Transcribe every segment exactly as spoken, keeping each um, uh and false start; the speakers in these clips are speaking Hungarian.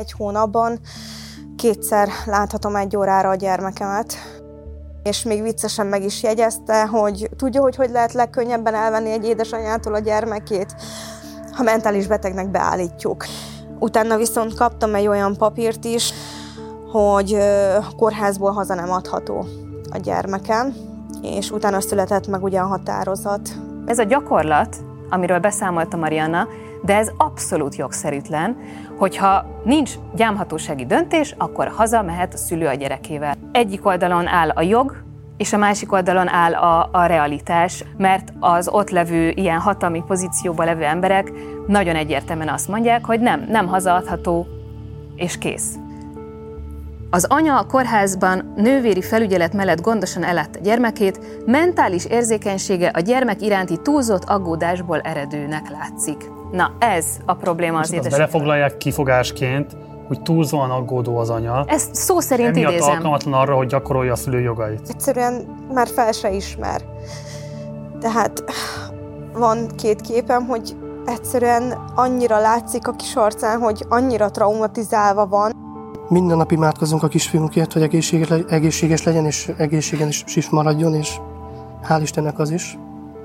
Egy hónapban kétszer láthatom egy órára a gyermekemet, és még viccesen meg is jegyezte, hogy tudja, hogy hogy lehet legkönnyebben elvenni egy édesanyától a gyermekét, ha mentális betegnek beállítjuk. Utána viszont kaptam egy olyan papírt is, hogy kórházból haza nem adható a gyermekem, és utána született meg ugye a határozat. Ez a gyakorlat, amiről beszámolt a Marianna, de ez abszolút jogszerűtlen, hogyha nincs gyámhatósági döntés, akkor haza mehet a szülő a gyerekével. Egyik oldalon áll a jog, és a másik oldalon áll a, a realitás, mert az ott levő ilyen hatalmi pozícióban levő emberek nagyon egyértelműen azt mondják, hogy nem, nem hazaadható, és kész. Az anya a kórházban nővéri felügyelet mellett gondosan ellátta gyermekét, mentális érzékenysége a gyermek iránti túlzott aggódásból eredőnek látszik. Na, ez a probléma az édesanyjával. Belefoglalják kifogásként, hogy túlzóan aggódó az anya. Ezt szó szerint emiatt idézem. alkalmatlan arra, hogy gyakorolja a szülő jogait. Egyszerűen már fel se ismer. Tehát van két képem, hogy egyszerűen annyira látszik a kis arcán, hogy annyira traumatizálva van. Minden nap imádkozunk a kisfiunkért, hogy egészséges, egészséges legyen, és egészséges is maradjon, és hál' Istennek az is.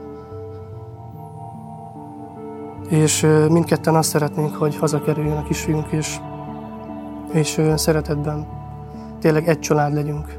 És mindketten azt szeretnénk, hogy hazakerüljön a kisfiunk, és, és szeretetben tényleg egy család legyünk.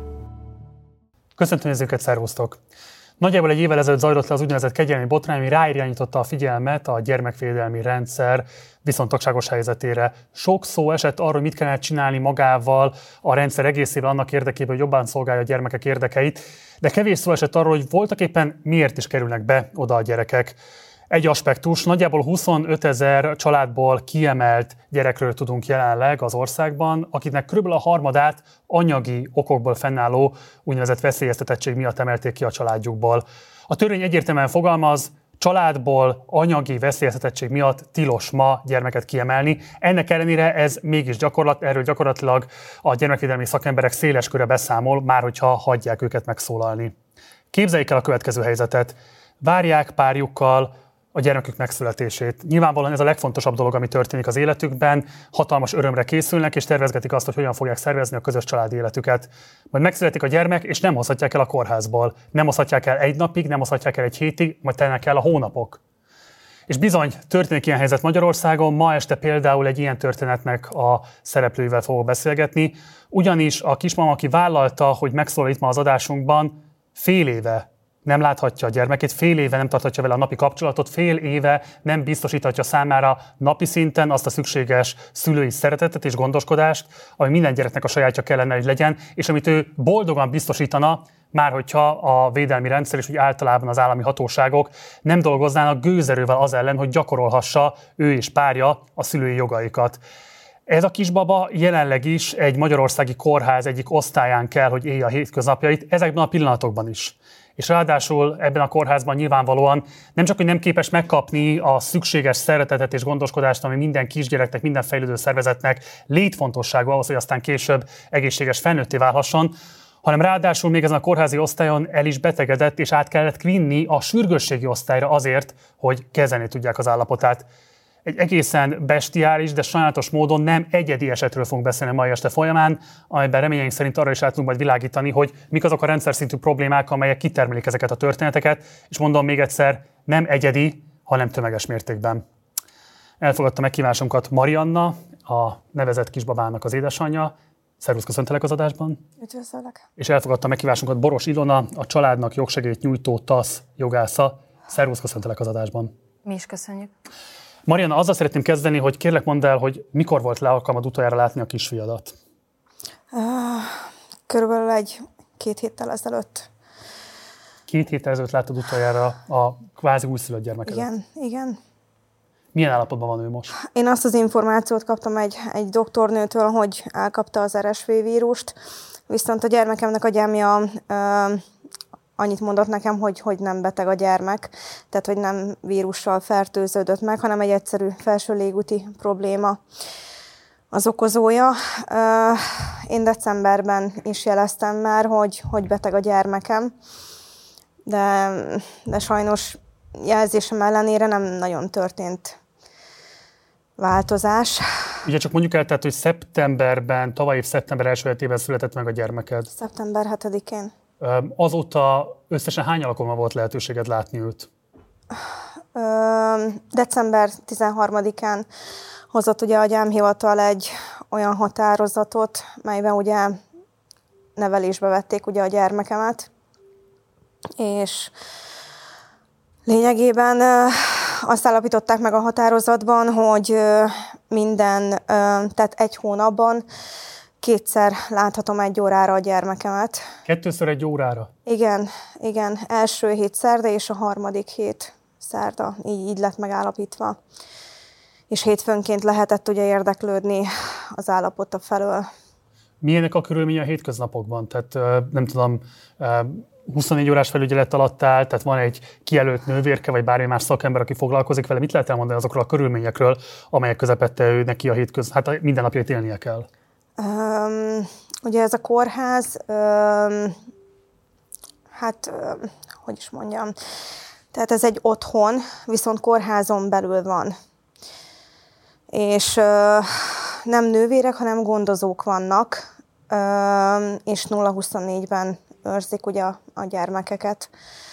Köszöntöm nézőket, szervusztok! Nagyjából egy évvel ezelőtt zajlott le az úgynevezett kegyelmi botrány, ami ráirányította a figyelmet a gyermekvédelmi rendszer viszontagságos helyzetére. Sok szó esett arról, hogy mit kellene csinálni magával a rendszer egészével annak érdekében, hogy jobban szolgálja a gyermekek érdekeit, de kevés szó esett arról, hogy voltak éppen miért is kerülnek be oda a gyerekek. Egy aspektus, nagyjából huszonöt ezer családból kiemelt gyerekről tudunk jelenleg az országban, akiknek körülbelül a harmadát anyagi okokból fennálló úgynevezett veszélyeztetettség miatt emelték ki a családjukból. A törvény egyértelműen fogalmaz, családból anyagi veszélyeztetettség miatt tilos ma gyermeket kiemelni. Ennek ellenére ez mégis gyakorlat, erről gyakorlatilag a gyermekvédelmi szakemberek széles köre beszámol, már hogyha hagyják őket megszólalni. Képzeljék el a következő helyzetet. Várják párjukkal a gyermekük megszületését. Nyilvánvalóan ez a legfontosabb dolog, ami történik az életükben, hatalmas örömre készülnek, és tervezgetik azt, hogy hogyan fogják szervezni a közös családi életüket. Majd megszületik a gyermek, és nem hozhatják el a kórházból. Nem hozhatják el egy napig, nem hozhatják el egy hétig, majd telnek el a hónapok. És bizony, történik ilyen helyzet Magyarországon, ma este például egy ilyen történetnek a szereplőivel fogok beszélgetni, ugyanis a kismama, aki vállalta, hogy megszólal itt ma az adásunkban, fél éve nem láthatja a gyermekét, fél éve nem tarthatja vele a napi kapcsolatot, fél éve nem biztosíthatja számára napi szinten azt a szükséges szülői szeretetet és gondoskodást, ami minden gyereknek a sajátja kellene, hogy legyen, és amit ő boldogan biztosítana, már hogyha a védelmi rendszer és úgy általában az állami hatóságok nem dolgoznának gőzerővel az ellen, hogy gyakorolhassa ő és párja a szülői jogaikat. Ez a kisbaba jelenleg is egy magyarországi kórház egyik osztályán kell, hogy élje a hétköznapjait, ezekben a pillanatokban is. És ráadásul ebben a kórházban nyilvánvalóan nem csak, hogy nem képes megkapni a szükséges szeretetet és gondoskodást, ami minden kisgyereknek, minden fejlődő szervezetnek létfontosságú ahhoz, hogy aztán később egészséges felnőtté válhasson, hanem ráadásul még ezen a kórházi osztályon el is betegedett, és át kellett vinni a sürgősségi osztályra azért, hogy kezelni tudják az állapotát. Egy egészen bestiális, de sajnálatos módon nem egyedi esetről fogunk beszélni mai este folyamán, amelyben reményeink szerint arra is át tudunk majd világítani, hogy mik azok a rendszer szintű problémák, amelyek kitermelik ezeket a történeteket, és mondom még egyszer, nem egyedi, hanem tömeges mértékben. Elfogadta meghívásunkat Marianna, a nevezett kisbabának az édesanyja. Szervusz, köszöntelek az adásban. Üdvözöllek. És elfogadta meghívásunkat Boros Ilona, a családnak jogsegélyt nyújtó TASZ jogásza. Szervusz, köszöntelek az adásban. Mi is köszönjük. Marianna, azzal szeretném kezdeni, hogy kérlek mondd el, hogy mikor volt le alkalmad utoljára látni a kisfiadat? Uh, körülbelül egy két héttel ezelőtt. Két héttel ezelőtt láttad utoljára a kvázi újszülött gyermekedet? Igen, igen. Milyen állapotban van ő most? Én azt az információt kaptam egy, egy doktornőtől, hogy elkapta az er es vé vírust, viszont a gyermekemnek a gyámja uh, annyit mondott nekem, hogy, hogy nem beteg a gyermek, tehát hogy nem vírussal fertőződött meg, hanem egy egyszerű felső légúti probléma az okozója. Én decemberben is jeleztem már, hogy, hogy beteg a gyermekem, de, de sajnos jelzésem ellenére nem nagyon történt változás. Ugye csak mondjuk el, tehát, hogy szeptemberben, tavaly év szeptember első hetében született meg a gyermeked. szeptember hetedikén. Azóta összesen hány alkalommal volt lehetőséged látni őt? Ö, december tizenharmadikán hozott ugye a gyámhivatal egy olyan határozatot, melyben ugye nevelésbe vették ugye a gyermekemet, és lényegében azt állapították meg a határozatban, hogy minden, tehát egy hónapban kétszer láthatom egy órára a gyermekemet. Kettőször egy órára? Igen, igen. Első hét szerda és a harmadik hét szerda. Így, így lett megállapítva. És hétfőnként lehetett ugye érdeklődni az állapota felől. Milyenek a körülmények a hétköznapokban? Tehát nem tudom, huszonnégy órás felügyelet alatt áll, tehát van egy kijelölt nővérke, vagy bármi más szakember, aki foglalkozik vele. Mit lehet elmondani azokról a körülményekről, amelyek közepette ő neki a hétköz, hát a mindennapjait élnie kell? Um, ugye ez a kórház, um, hát, um, hogy is mondjam, tehát ez egy otthon, viszont kórházon belül van. És uh, nem nővérek, hanem gondozók vannak, uh, és nulla huszonnégyben őrzik ugye a, a gyermekeket.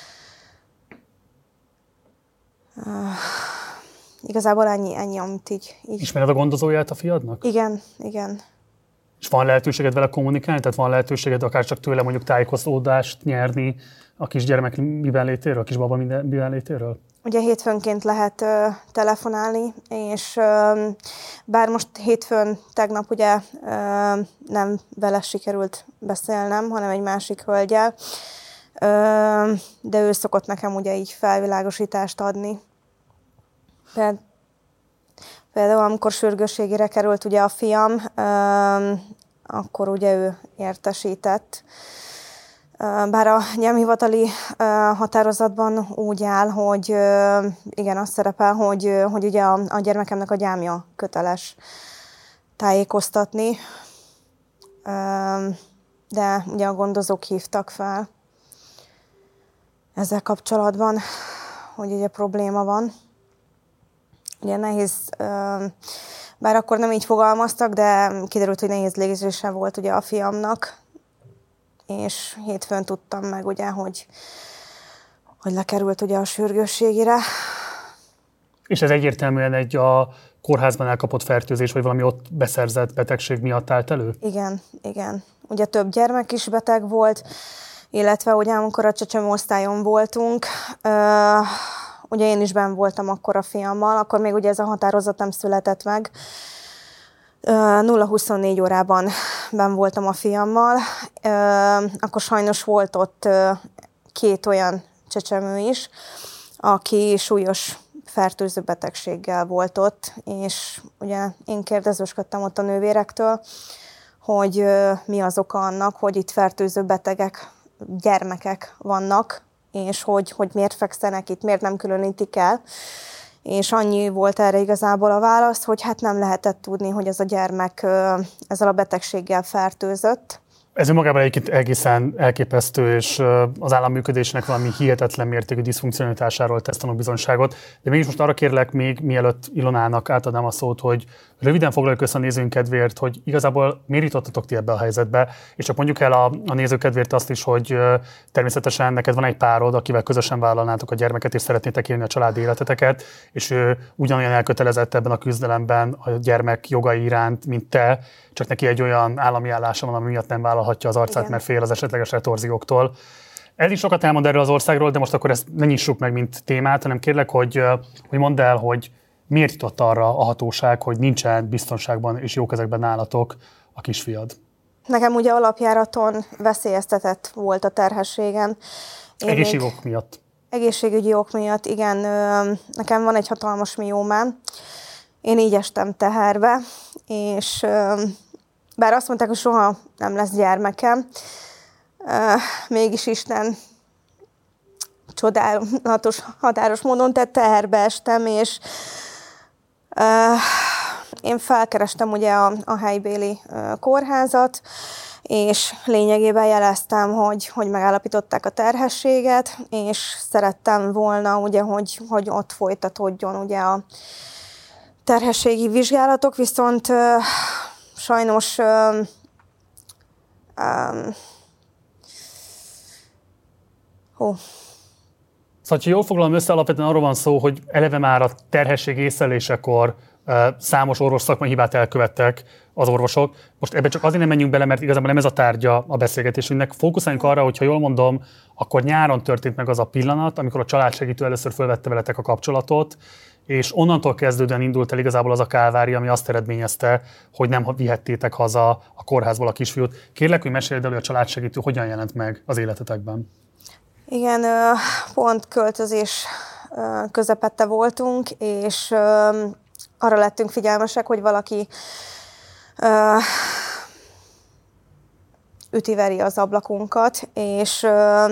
Uh, igazából ennyi, ennyi, amit így, így... Ismered a gondozóját a fiadnak? Igen, igen. És van lehetőséged vele kommunikálni? Tehát van lehetőséged akár csak tőle mondjuk tájékozódást nyerni a kisgyermek miben létéről, a kisbaba miben létéről? Ugye hétfőnként lehet ö, telefonálni, és ö, bár most hétfőn tegnap ugye ö, nem vele sikerült beszélnem, hanem egy másik hölgyel, ö, de ő szokott nekem ugye így felvilágosítást adni. Például, például amikor sürgősségére került ugye a fiam, ö, akkor ugye ő értesített. Bár a gyámhivatali határozatban úgy áll, hogy igen, azt szerepel, hogy, hogy ugye a, a gyermekemnek a gyámja köteles tájékoztatni, de ugye a gondozók hívtak fel ezzel kapcsolatban, hogy ugye probléma van. Ugye nehéz, bár akkor nem így fogalmaztak, de kiderült, hogy nehéz légzése volt ugye a fiamnak, és hétfőn tudtam meg, ugye, hogy, hogy lekerült ugye a sürgősségére. És ez egyértelműen egy a kórházban elkapott fertőzés, vagy valami ott beszerzett betegség miatt állt elő? Igen, igen. Ugye több gyermek is beteg volt, illetve ugye amikor a csecsemőosztályon voltunk, uh, ugye én is benn voltam akkor a fiammal, akkor még ugye ez a határozat nem született meg, nulla huszonnégy órában benn voltam a fiammal, akkor sajnos volt ott két olyan csecsemő is, aki súlyos fertőző betegséggel volt ott, és ugye én kérdezősködtem ott a nővérektől, hogy mi az oka annak, hogy itt fertőző betegek, gyermekek vannak, és hogy, hogy miért fekszenek itt, miért nem különítik el. És annyi volt erre igazából a válasz, hogy hát nem lehetett tudni, hogy ez a gyermek ezzel a betegséggel fertőzött. Ez önmagában egyébként egészen elképesztő, és az állam működésnek valami hihetetlen mértékű diszfunkcionalitásáról tesz tanúbizonyságot. De mégis most arra kérlek még, mielőtt Ilonának átadnám a szót, hogy röviden foglaljuk össze a nézőink kedvéért, hogy igazából miért jutottatok ti ebbe a helyzetbe, és csak mondjuk el a, a nézők kedvéért azt is, hogy természetesen neked van egy párod, akivel közösen vállalnátok a gyermeket, és szeretnétek élni a családi életeteket, és ő ugyanolyan elkötelezett ebben a küzdelemben a gyermek jogai iránt, mint te, csak neki egy olyan állami állása van, ami miatt nem vállalhatja az arcát, igen, mert fél az esetleges retorzióktól. Ez is sokat elmond erről az országról, de most akkor ezt ne nyissuk meg, mint témát, hanem kérlek, hogy, hogy mondd el, hogy miért jutott arra a hatóság, hogy nincsen biztonságban és jó kezekben nálatok a kisfiad. Nekem ugye alapjáraton veszélyeztetett volt a terhességem. Egészségügyi ok miatt. Egészségügyi ok miatt, igen. Nekem van egy hatalmas miómám. Én így estem teherbe, és bár azt mondták, hogy soha nem lesz gyermekem, mégis Isten csodálatos, határos módon tett, teherbe estem, és én felkerestem ugye a, a helybéli kórházat, és lényegében jeleztem, hogy, hogy megállapították a terhességet, és szerettem volna, ugye, hogy, hogy ott folytatódjon ugye a terhességi vizsgálatok, viszont uh, sajnos uh, um, hú. Szóval, ha jól foglalom össze, alapvetően arról van szó, hogy eleve már a terhesség észlelésekor uh, számos orvos szakmai hibát elkövettek az orvosok. Most ebbe csak azért nem menjünk bele, mert igazából nem ez a tárgya a beszélgetésünknek. Fókuszáljunk arra, hogy ha jól mondom, akkor nyáron történt meg az a pillanat, amikor a családsegítő először fölvette veletek a kapcsolatot, és onnantól kezdődően indult el igazából az a kálvária, ami azt eredményezte, hogy nem vihettétek haza a kórházból a kisfiút. Kérlek, hogy mesélj el, hogy a családsegítő hogyan jelent meg az életetekben. Igen, pont költözés közepette voltunk, és arra lettünk figyelmesek, hogy valaki ütiveri az ablakunkat, és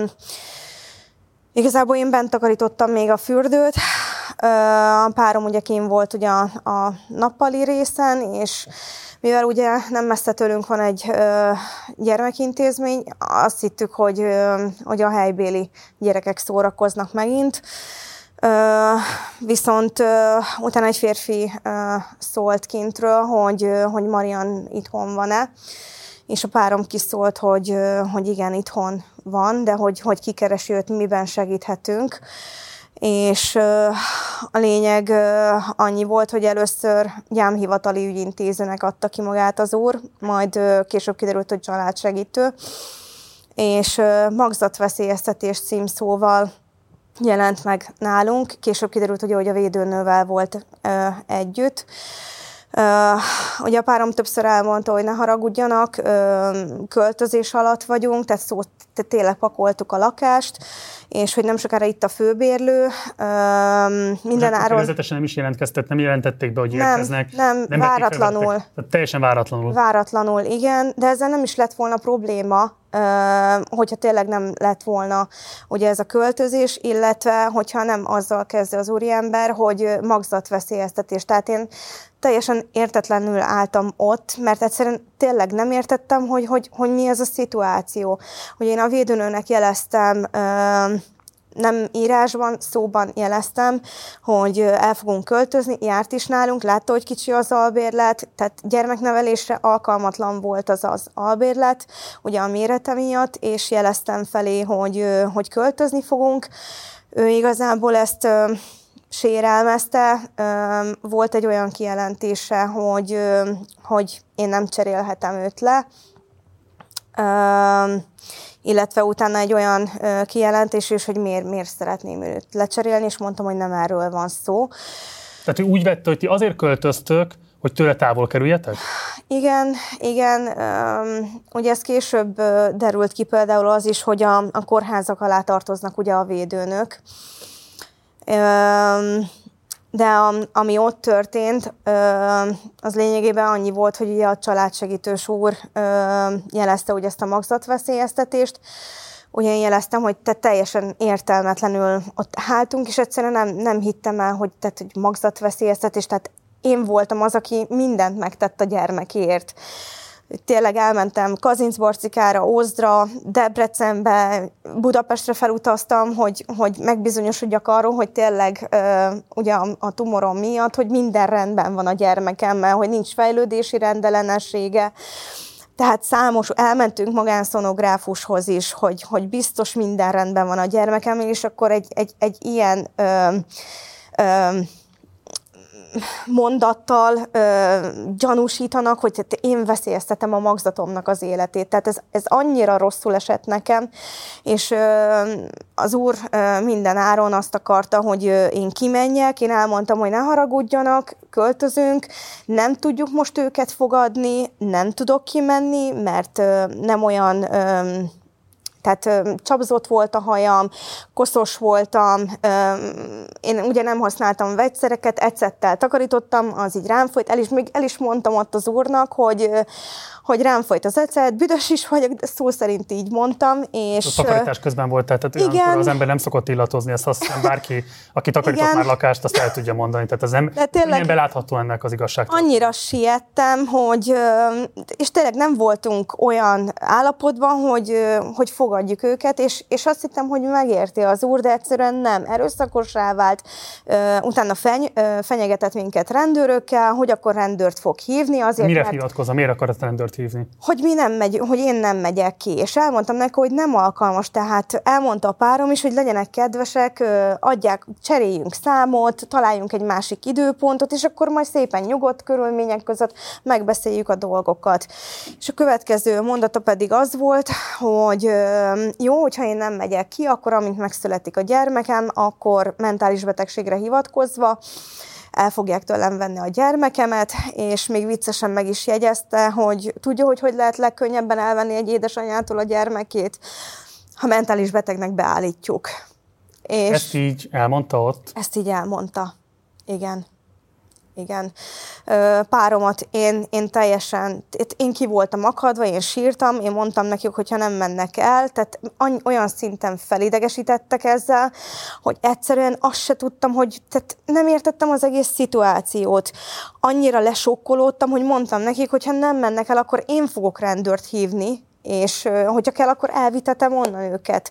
igazából én bent takarítottam még a fürdőt. A párom ugye kint volt ugye a, a nappali részen, és mivel ugye nem messze tőlünk van egy ö, gyermekintézmény, azt hittük, hogy, ö, hogy a helybéli gyerekek szórakoznak megint. Ö, viszont ö, utána egy férfi ö, szólt kintről, hogy, ö, hogy Marian itthon van-e, és a párom kiszólt, hogy, ö, hogy igen, itthon van, de hogy, hogy kikeresi őt, miben segíthetünk. És uh, a lényeg uh, annyi volt, hogy először gyámhivatali ügyintézőnek adta ki magát az úr, majd uh, később kiderült, hogy családsegítő, és uh, magzatveszélyeztetés címszóval jelent meg nálunk. Később kiderült, hogy, hogy a védőnővel volt uh, együtt. Uh, ugye a párom többször elmondta, hogy ne haragudjanak, uh, költözés alatt vagyunk, tehát szó, tehát tényleg pakoltuk a lakást, és hogy nem sokára itt a főbérlő. Uh, mindenáron... Kövezetesen nem is jelentkeztek, nem jelentették be, hogy érkeznek. Nem, nem, nem váratlanul. Tehát teljesen váratlanul. Váratlanul, igen, de ezzel nem is lett volna probléma, uh, hogyha tényleg nem lett volna ugye ez a költözés, illetve hogyha nem azzal kezd az úriember, hogy magzatveszélyeztetés. Tehát én teljesen értetlenül álltam ott, mert egyszerűen tényleg nem értettem, hogy, hogy, hogy mi ez a szituáció. Hogy én a védőnőnek jeleztem, nem írásban, szóban jeleztem, hogy el fogunk költözni, járt is nálunk, látta, hogy kicsi az albérlet, tehát gyermeknevelésre alkalmatlan volt az az albérlet, ugye a mérete miatt, és jeleztem felé, hogy, hogy költözni fogunk. Ő igazából ezt sérelmezte, volt egy olyan kijelentése, hogy, hogy én nem cserélhetem őt le, illetve utána egy olyan kijelentés is, hogy miért, miért szeretném őt lecserélni, és mondtam, hogy nem erről van szó. Tehát ő úgy vette, hogy ti azért költöztök, hogy tőle távol kerüljetek? Igen, igen. Ugye ez később derült ki például az is, hogy a, a kórházak alá tartoznak ugye a védőnök. De ami ott történt, az lényegében annyi volt, hogy ugye a családsegítős úr jelezte ugye ezt a magzatveszélyeztetést. Ugye én jeleztem, hogy te teljesen értelmetlenül ott álltunk, és egyszerűen nem, nem hittem el, hogy, tehát, hogy magzatveszélyeztetés, tehát én voltam az, aki mindent megtett a gyermekért. Tényleg elmentem Kazincbarcikára, Ózdra, Debrecenbe, Budapestre felutaztam, hogy, hogy megbizonyosodjak arról, hogy tényleg uh, ugye a, a tumorom miatt, hogy minden rendben van a gyermekemmel, hogy nincs fejlődési rendellenessége. Tehát számos, elmentünk magánszonográfushoz is, hogy, hogy biztos minden rendben van a gyermekemmel, és akkor egy, egy, egy ilyen... Uh, uh, mondattal ö, gyanúsítanak, hogy én veszélyeztetem a magzatomnak az életét. Tehát ez, ez annyira rosszul esett nekem, és ö, az úr ö, minden áron azt akarta, hogy ö, én kimenjek, én elmondtam, hogy ne haragudjanak, költözünk, nem tudjuk most őket fogadni, nem tudok kimenni, mert ö, nem olyan... Ö, Tehát ö, csapzott volt a hajam, koszos voltam, ö, én ugye nem használtam vegyszereket, ecettel takarítottam, az így rám folyt, el is, még el is mondtam ott az úrnak, hogy, ö, hogy rám folyt az ecet, büdös is vagyok, de szó szerint így mondtam. És, a takarítás közben volt, tehát olyankor az ember nem szokott illatozni, ezt azt hiszem bárki, aki takarított igen. már lakást, azt el tudja mondani. Tehát ez nem, nem belátható ennek az igazság. Annyira siettem, hogy, és tényleg nem voltunk olyan állapotban, hogy, hogy fogadjuk elfogadjuk őket, és, és azt hittem, hogy megérti az úr, de egyszerűen nem. Erőszakosrá vált, utána feny, fenyegetett minket rendőrökkel, hogy akkor rendőrt fog hívni. Azért, Mire mert, hivatkozza? Miért akart rendőrt hívni? Hogy, mi nem megy, hogy én nem megyek ki, és elmondtam neki, hogy nem alkalmas, tehát elmondta a párom is, hogy legyenek kedvesek, adják, cseréljünk számot, találjunk egy másik időpontot, és akkor majd szépen nyugodt körülmények között megbeszéljük a dolgokat. És a következő mondata pedig az volt, hogy jó, hogyha én nem megyek ki, akkor amint megszületik a gyermekem, akkor mentális betegségre hivatkozva el fogják tőlem venni a gyermekemet, és még viccesen meg is jegyezte, hogy tudja, hogy hogy lehet legkönnyebben elvenni egy édesanyától a gyermekét, ha mentális betegnek beállítjuk. És ezt így elmondta ott? Ezt így elmondta. Igen. Igen. Páromat én, én teljesen, én ki voltam akadva, én sírtam, én mondtam nekik, hogyha nem mennek el, tehát olyan szinten felidegesítettek ezzel, hogy egyszerűen azt se tudtam, hogy tehát nem értettem az egész szituációt. Annyira lesokkolódtam, hogy mondtam nekik, hogyha nem mennek el, akkor én fogok rendőrt hívni, és hogyha kell, akkor elvitetem onnan őket.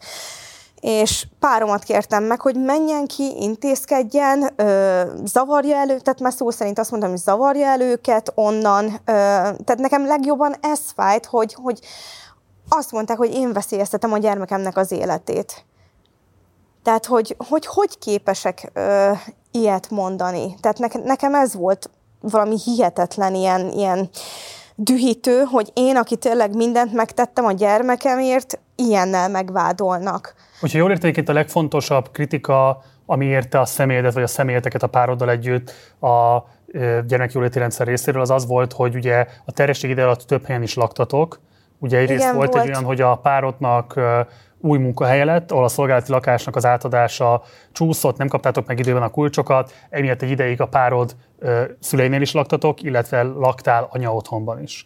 És páromat kértem meg, hogy menjen ki, intézkedjen, ö, zavarja elő, tehát már szó szerint azt mondtam, hogy zavarja el őket onnan. Ö, tehát nekem legjobban ez fájt, hogy, hogy azt mondták, hogy én veszélyeztetem a gyermekemnek az életét. Tehát, hogy hogy, hogy képesek ö, ilyet mondani. Tehát ne, nekem ez volt valami hihetetlen ilyen, ilyen dühítő, hogy én, aki tényleg mindent megtettem a gyermekemért, ilyennel megvádolnak. Hogyha jól értem, itt a legfontosabb kritika, ami érte a személyedet, vagy a személyeteket a pároddal együtt a gyermekjóléti rendszer részéről, az az volt, hogy ugye a terhesség ide alatt több helyen is laktatok. Ugye egyrészt Igen, volt, volt egy olyan, hogy a párodnak új munkahelye lett, ahol a szolgálati lakásnak az átadása csúszott, nem kaptátok meg időben a kulcsokat, emiatt egy ideig a párod szüleinél is laktatok, illetve laktál anya otthonban is.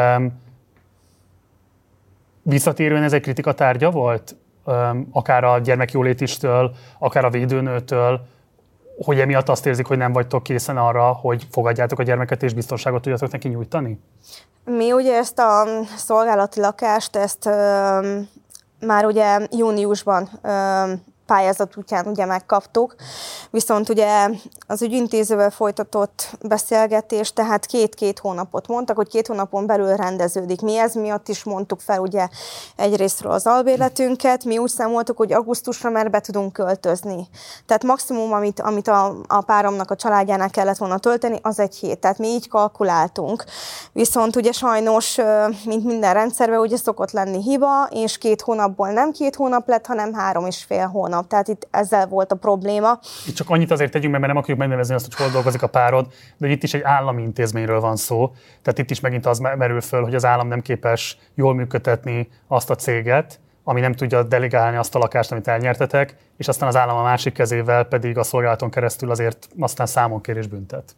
Visszatérően ez egy kritika tárgya volt? Akár a gyermekjólétistől, akár a védőnőtől, hogy emiatt azt érzik, hogy nem vagytok készen arra, hogy fogadjátok a gyermeket és biztonságot tudjatok neki nyújtani? Mi ugye ezt a szolgálati lakást, ezt ö, már ugye júniusban ö, pályázat útján ugye megkaptuk, viszont ugye az ügyintézővel folytatott beszélgetés, tehát két-két hónapot mondtak, hogy két hónapon belül rendeződik. Mi ez miatt is mondtuk fel ugye egyrésztről az albérletünket, mi úgy számoltuk, hogy augusztusra már be tudunk költözni. Tehát maximum, amit, amit a, a páromnak a családjánál kellett volna tölteni, az egy hét. Tehát mi így kalkuláltunk. Viszont ugye sajnos, mint minden rendszerben, ugye szokott lenni hiba, és két hónapból nem két hónap lett, hanem három és fél hónap. Tehát itt ezzel volt a probléma. Itt csak annyit azért tegyünk, mert nem akarjuk megnevezni azt, hogy hol dolgozik a párod, de itt is egy állami intézményről van szó. Tehát itt is megint az merül föl, hogy az állam nem képes jól működtetni azt a céget, ami nem tudja delegálni azt a lakást, amit elnyertetek, és aztán az állam a másik kezével pedig a szolgálaton keresztül azért aztán számon kér és büntet.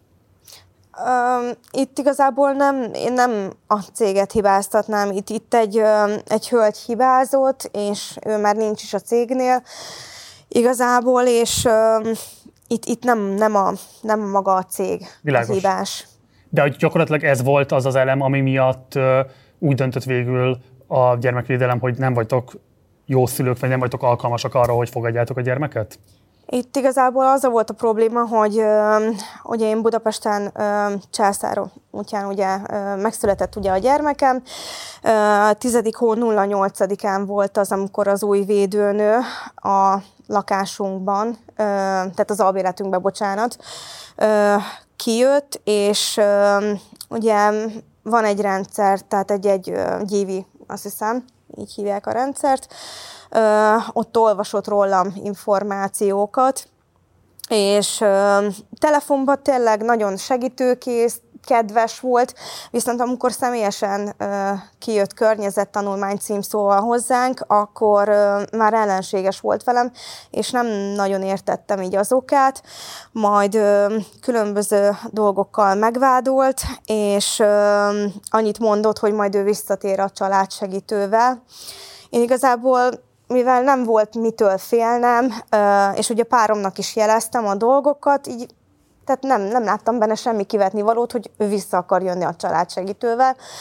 Itt igazából nem, én nem a céget hibáztatnám, itt, itt egy, egy hölgy hibázott, és ő már nincs is a cégnél igazából, és uh, itt, itt nem, nem, a, nem maga a cég Világos. Az hibás. De hogy gyakorlatilag ez volt az az elem, ami miatt uh, úgy döntött végül a gyermekvédelem, hogy nem vagytok jó szülők, vagy nem vagytok alkalmasak arra, hogy fogadjátok a gyermeket? Itt igazából az volt a probléma, hogy ö, ugye én Budapesten ö, Császár útján ugye ö, megszületett ugye a gyermekem. tizedik hó nulla nyolcadikán volt az, amikor az új védőnő a lakásunkban, ö, tehát az albérletünkben, bocsánat, ö, kijött, és ö, ugye van egy rendszer, tehát egy-egy gyívi, azt hiszem, így hívják a rendszert, Ö, ott olvasott rólam információkat, és ö, telefonban tényleg nagyon segítőkész, kedves volt, viszont amikor személyesen ö, kijött környezettanulmány címszóval hozzánk, akkor ö, már ellenséges volt velem, és nem nagyon értettem így az okát, majd ö, különböző dolgokkal megvádolt, és ö, annyit mondott, hogy majd ő visszatér a családsegítővel. Én igazából mivel nem volt mitől félnem, és ugye páromnak is jeleztem a dolgokat, így, tehát nem, nem láttam benne semmi kivetni valót, hogy ő vissza akar jönni a családsegítővel.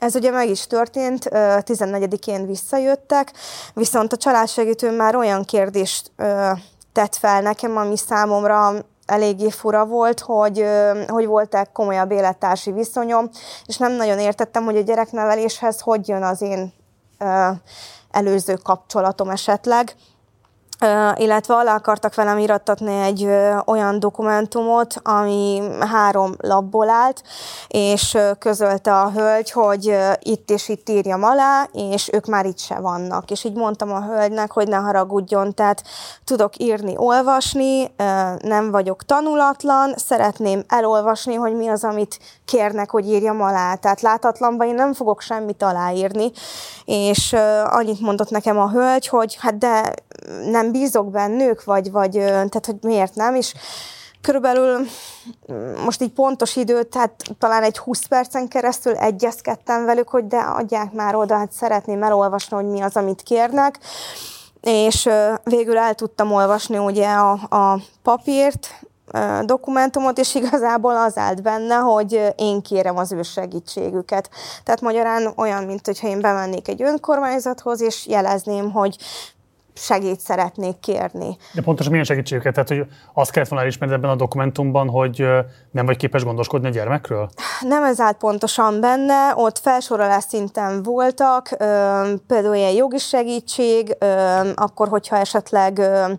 Ez ugye meg is történt, tizennegyedikén visszajöttek, viszont a családsegítő már olyan kérdést tett fel nekem, ami számomra eléggé fura volt, hogy, hogy volt-e komolyabb élettársi viszonyom, és nem nagyon értettem, hogy a gyerekneveléshez hogy jön az én előző kapcsolatom esetleg. Uh, illetve alá akartak velem irattatni egy uh, olyan dokumentumot, ami három lapból állt, és uh, közölte a hölgy, hogy uh, itt és itt írjam alá, és ők már itt se vannak. És így mondtam a hölgynek, hogy ne haragudjon, tehát tudok írni, olvasni, uh, nem vagyok tanulatlan, szeretném elolvasni, hogy mi az, amit kérnek, hogy írjam alá. Tehát látatlanban én nem fogok semmit aláírni. És uh, annyit mondott nekem a hölgy, hogy hát de nem bízok bennük, vagy, vagy tehát, hogy miért nem, és körülbelül most így pontos időt, tehát talán egy húsz percen keresztül egyezkedtem velük, hogy de adják már oda, hát szeretném elolvasni, hogy mi az, amit kérnek, és végül el tudtam olvasni ugye a, a papírt, a dokumentumot, és igazából az állt benne, hogy én kérem az ő segítségüket. Tehát magyarán olyan, mint hogyha én bemennék egy önkormányzathoz, és jelezném, hogy segít szeretnék kérni. De pontosan milyen segítségüket? Tehát, hogy azt kellett volna elismerni ebben a dokumentumban, hogy nem vagy képes gondoskodni a gyermekről? Nem ez állt pontosan benne, ott felsorolás szinten voltak, például ilyen jogi segítség, akkor, hogyha esetleg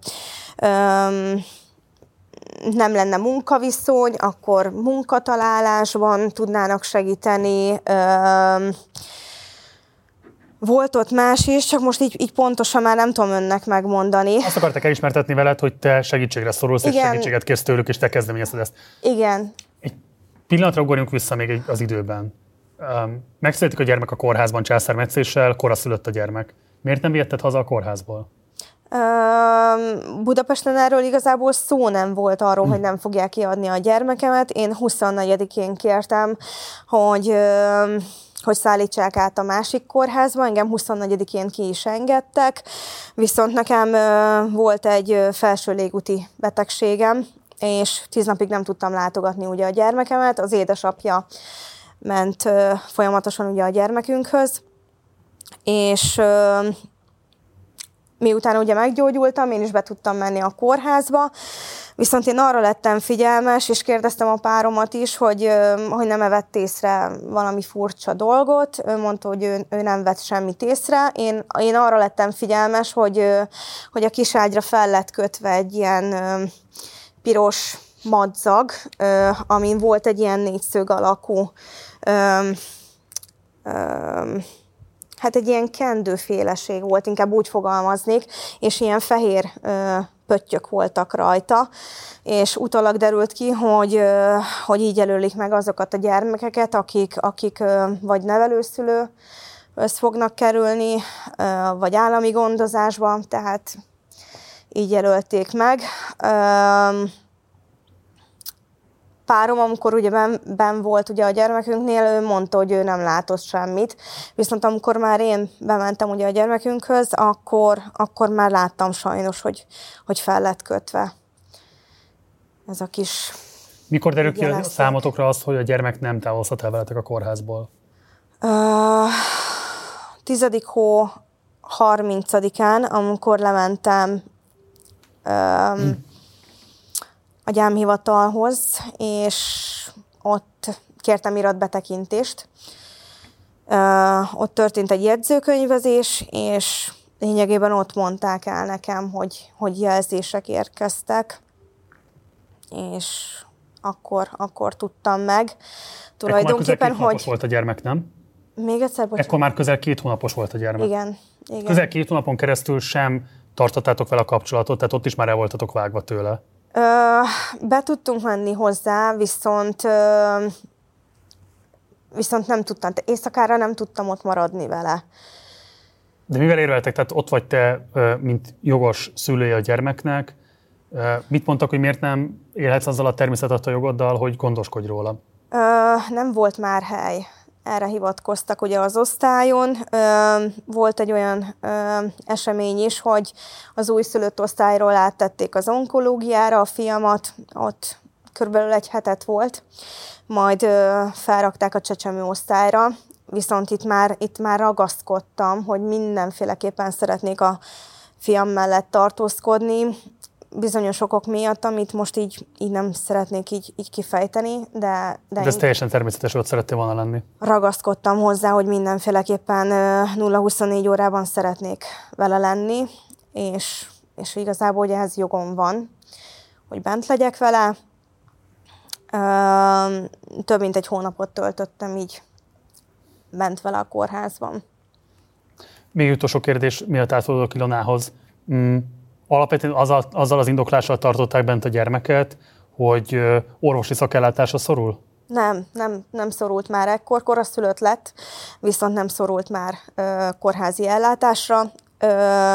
nem lenne munkaviszony, akkor munkatalálásban tudnának segíteni. Volt ott más is, csak most így, így pontosan már nem tudom önnek megmondani. Azt akarták elismertetni veled, hogy te segítségre szorulsz, igen. És segítséget kérsz tőlük, és te kezdeményezted ezt. Igen. Egy pillanatra ugorjunk vissza még az időben. Megszületik a gyermek a kórházban császármetszéssel, koraszülött a gyermek. Miért nem vihetted haza a kórházból? Budapesten erről igazából szó nem volt arról, hmm. hogy nem fogják kiadni a gyermekemet. Én huszonnegyedikén kértem, hogy... hogy szállítsák át a másik kórházba, engem huszonnegyedikén ki is engedtek, viszont nekem volt egy felső légúti betegségem, és tíz napig nem tudtam látogatni ugye a gyermekemet, az édesapja ment folyamatosan ugye a gyermekünkhöz, és miután ugye meggyógyultam, én is be tudtam menni a kórházba, viszont én arra lettem figyelmes, és kérdeztem a páromat is, hogy, hogy nem vett észre valami furcsa dolgot. Ő mondta, hogy ő, ő nem vett semmit észre. Én, én arra lettem figyelmes, hogy, hogy a kiságyra fel lett kötve egy ilyen piros madzag, amin volt egy ilyen négyszög alakú, hát egy ilyen kendőféleség volt, inkább úgy fogalmaznék, és ilyen fehér pöttyök voltak rajta, és utólag derült ki, hogy, hogy így jelölik meg azokat a gyermekeket, akik, akik vagy nevelőszülő fognak kerülni, vagy állami gondozásba, tehát így jelölték meg. Párom, amikor ugye ben, ben volt ugye a gyermekünknél, ő mondta, hogy ő nem látott semmit. Viszont amikor már én bementem ugye a gyermekünkhöz, akkor, akkor már láttam sajnos, hogy, hogy fel lett kötve ez a kis... Mikor derül ki a számotokra az, hogy a gyermek nem távozhat el veletek a kórházból? Uh, tizedik hó harmincadikán, amikor lementem um, hm. a gyámhivatalhoz, és ott kértem iratbetekintést. Uh, ott történt egy jegyzőkönyvezés, és lényegében ott mondták el nekem, hogy, hogy jelzések érkeztek, és akkor, akkor tudtam meg. Tulajdonképpen, hogy... hónapos volt a gyermek, nem? Még egyszer, bocsánat. Ekkor már közel két hónapos volt a gyermek. Igen, igen. Közel két hónapon keresztül sem tartottátok vele a kapcsolatot, tehát ott is már el voltatok vágva tőle. Ö, be tudtunk menni hozzá, viszont, ö, viszont nem tudtam, éjszakára nem tudtam ott maradni vele. De mivel érveltek? Tehát ott vagy te, mint jogos szülője a gyermeknek. Mit mondtak, hogy miért nem élhetsz azzal a természetadta jogoddal, hogy gondoskodj róla? Ö, nem volt már hely. Erre hivatkoztak ugye az osztályon. Ö, volt egy olyan ö, esemény is, hogy az újszülött osztályról áttették az onkológiára a fiamat, ott körülbelül egy hetet volt, majd ö, felrakták a csecsemő osztályra. viszont itt már, itt már ragaszkodtam, hogy mindenféleképpen szeretnék a fiam mellett tartózkodni, bizonyos okok miatt, amit most így, így nem szeretnék így, így kifejteni, de... De, de ez teljesen természetes, hogy szerettél volna lenni. Ragaszkodtam hozzá, hogy mindenféleképpen nulla huszonnégy órában szeretnék vele lenni, és, és igazából, hogy ehhez jogom van, hogy bent legyek vele. Több mint egy hónapot töltöttem így bent vele a kórházban. Még utolsó kérdés, miatt átfordulok Ilonához. Mm. Alapvetően azzal, azzal az indoklással tartották bent a gyermeket, hogy orvosi szakellátásra szorul? Nem, nem, nem szorult már ekkor, koraszülött lett, viszont nem szorult már ö, kórházi ellátásra. Ö,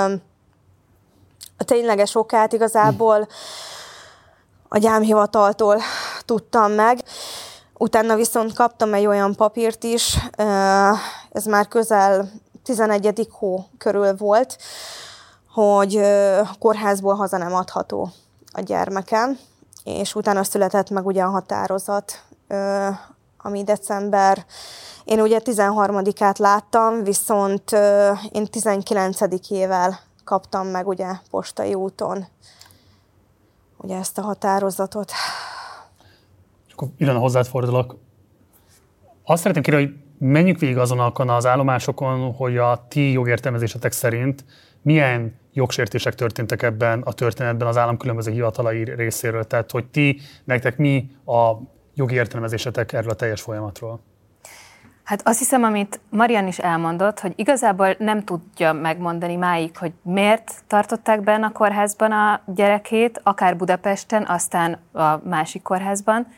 a tényleges okát igazából a gyámhivataltól tudtam meg. Utána viszont kaptam egy olyan papírt is, ö, ez már közel tizenegyedik hó körül volt, hogy kórházból haza nem adható a gyermekem, és utána született meg ugye a határozat, ami december, én ugye tizenharmadikát láttam, viszont én tizenkilencedikével kaptam meg ugye postai úton ugye ezt a határozatot. És akkor Ilona, hozzád fordulok. Azt szeretném kérni, hogy menjünk végig azonakon az állomásokon, hogy a ti jogértelmezésetek szerint milyen jogsértések történtek ebben a történetben az állam különböző hivatalai részéről. Tehát, hogy ti, nektek mi a jogi értelmezésetek erről a teljes folyamatról? Hát azt hiszem, amit Marian is elmondott, hogy igazából nem tudja megmondani máig, hogy miért tartották benne a kórházban a gyerekét, akár Budapesten, aztán a másik kórházban.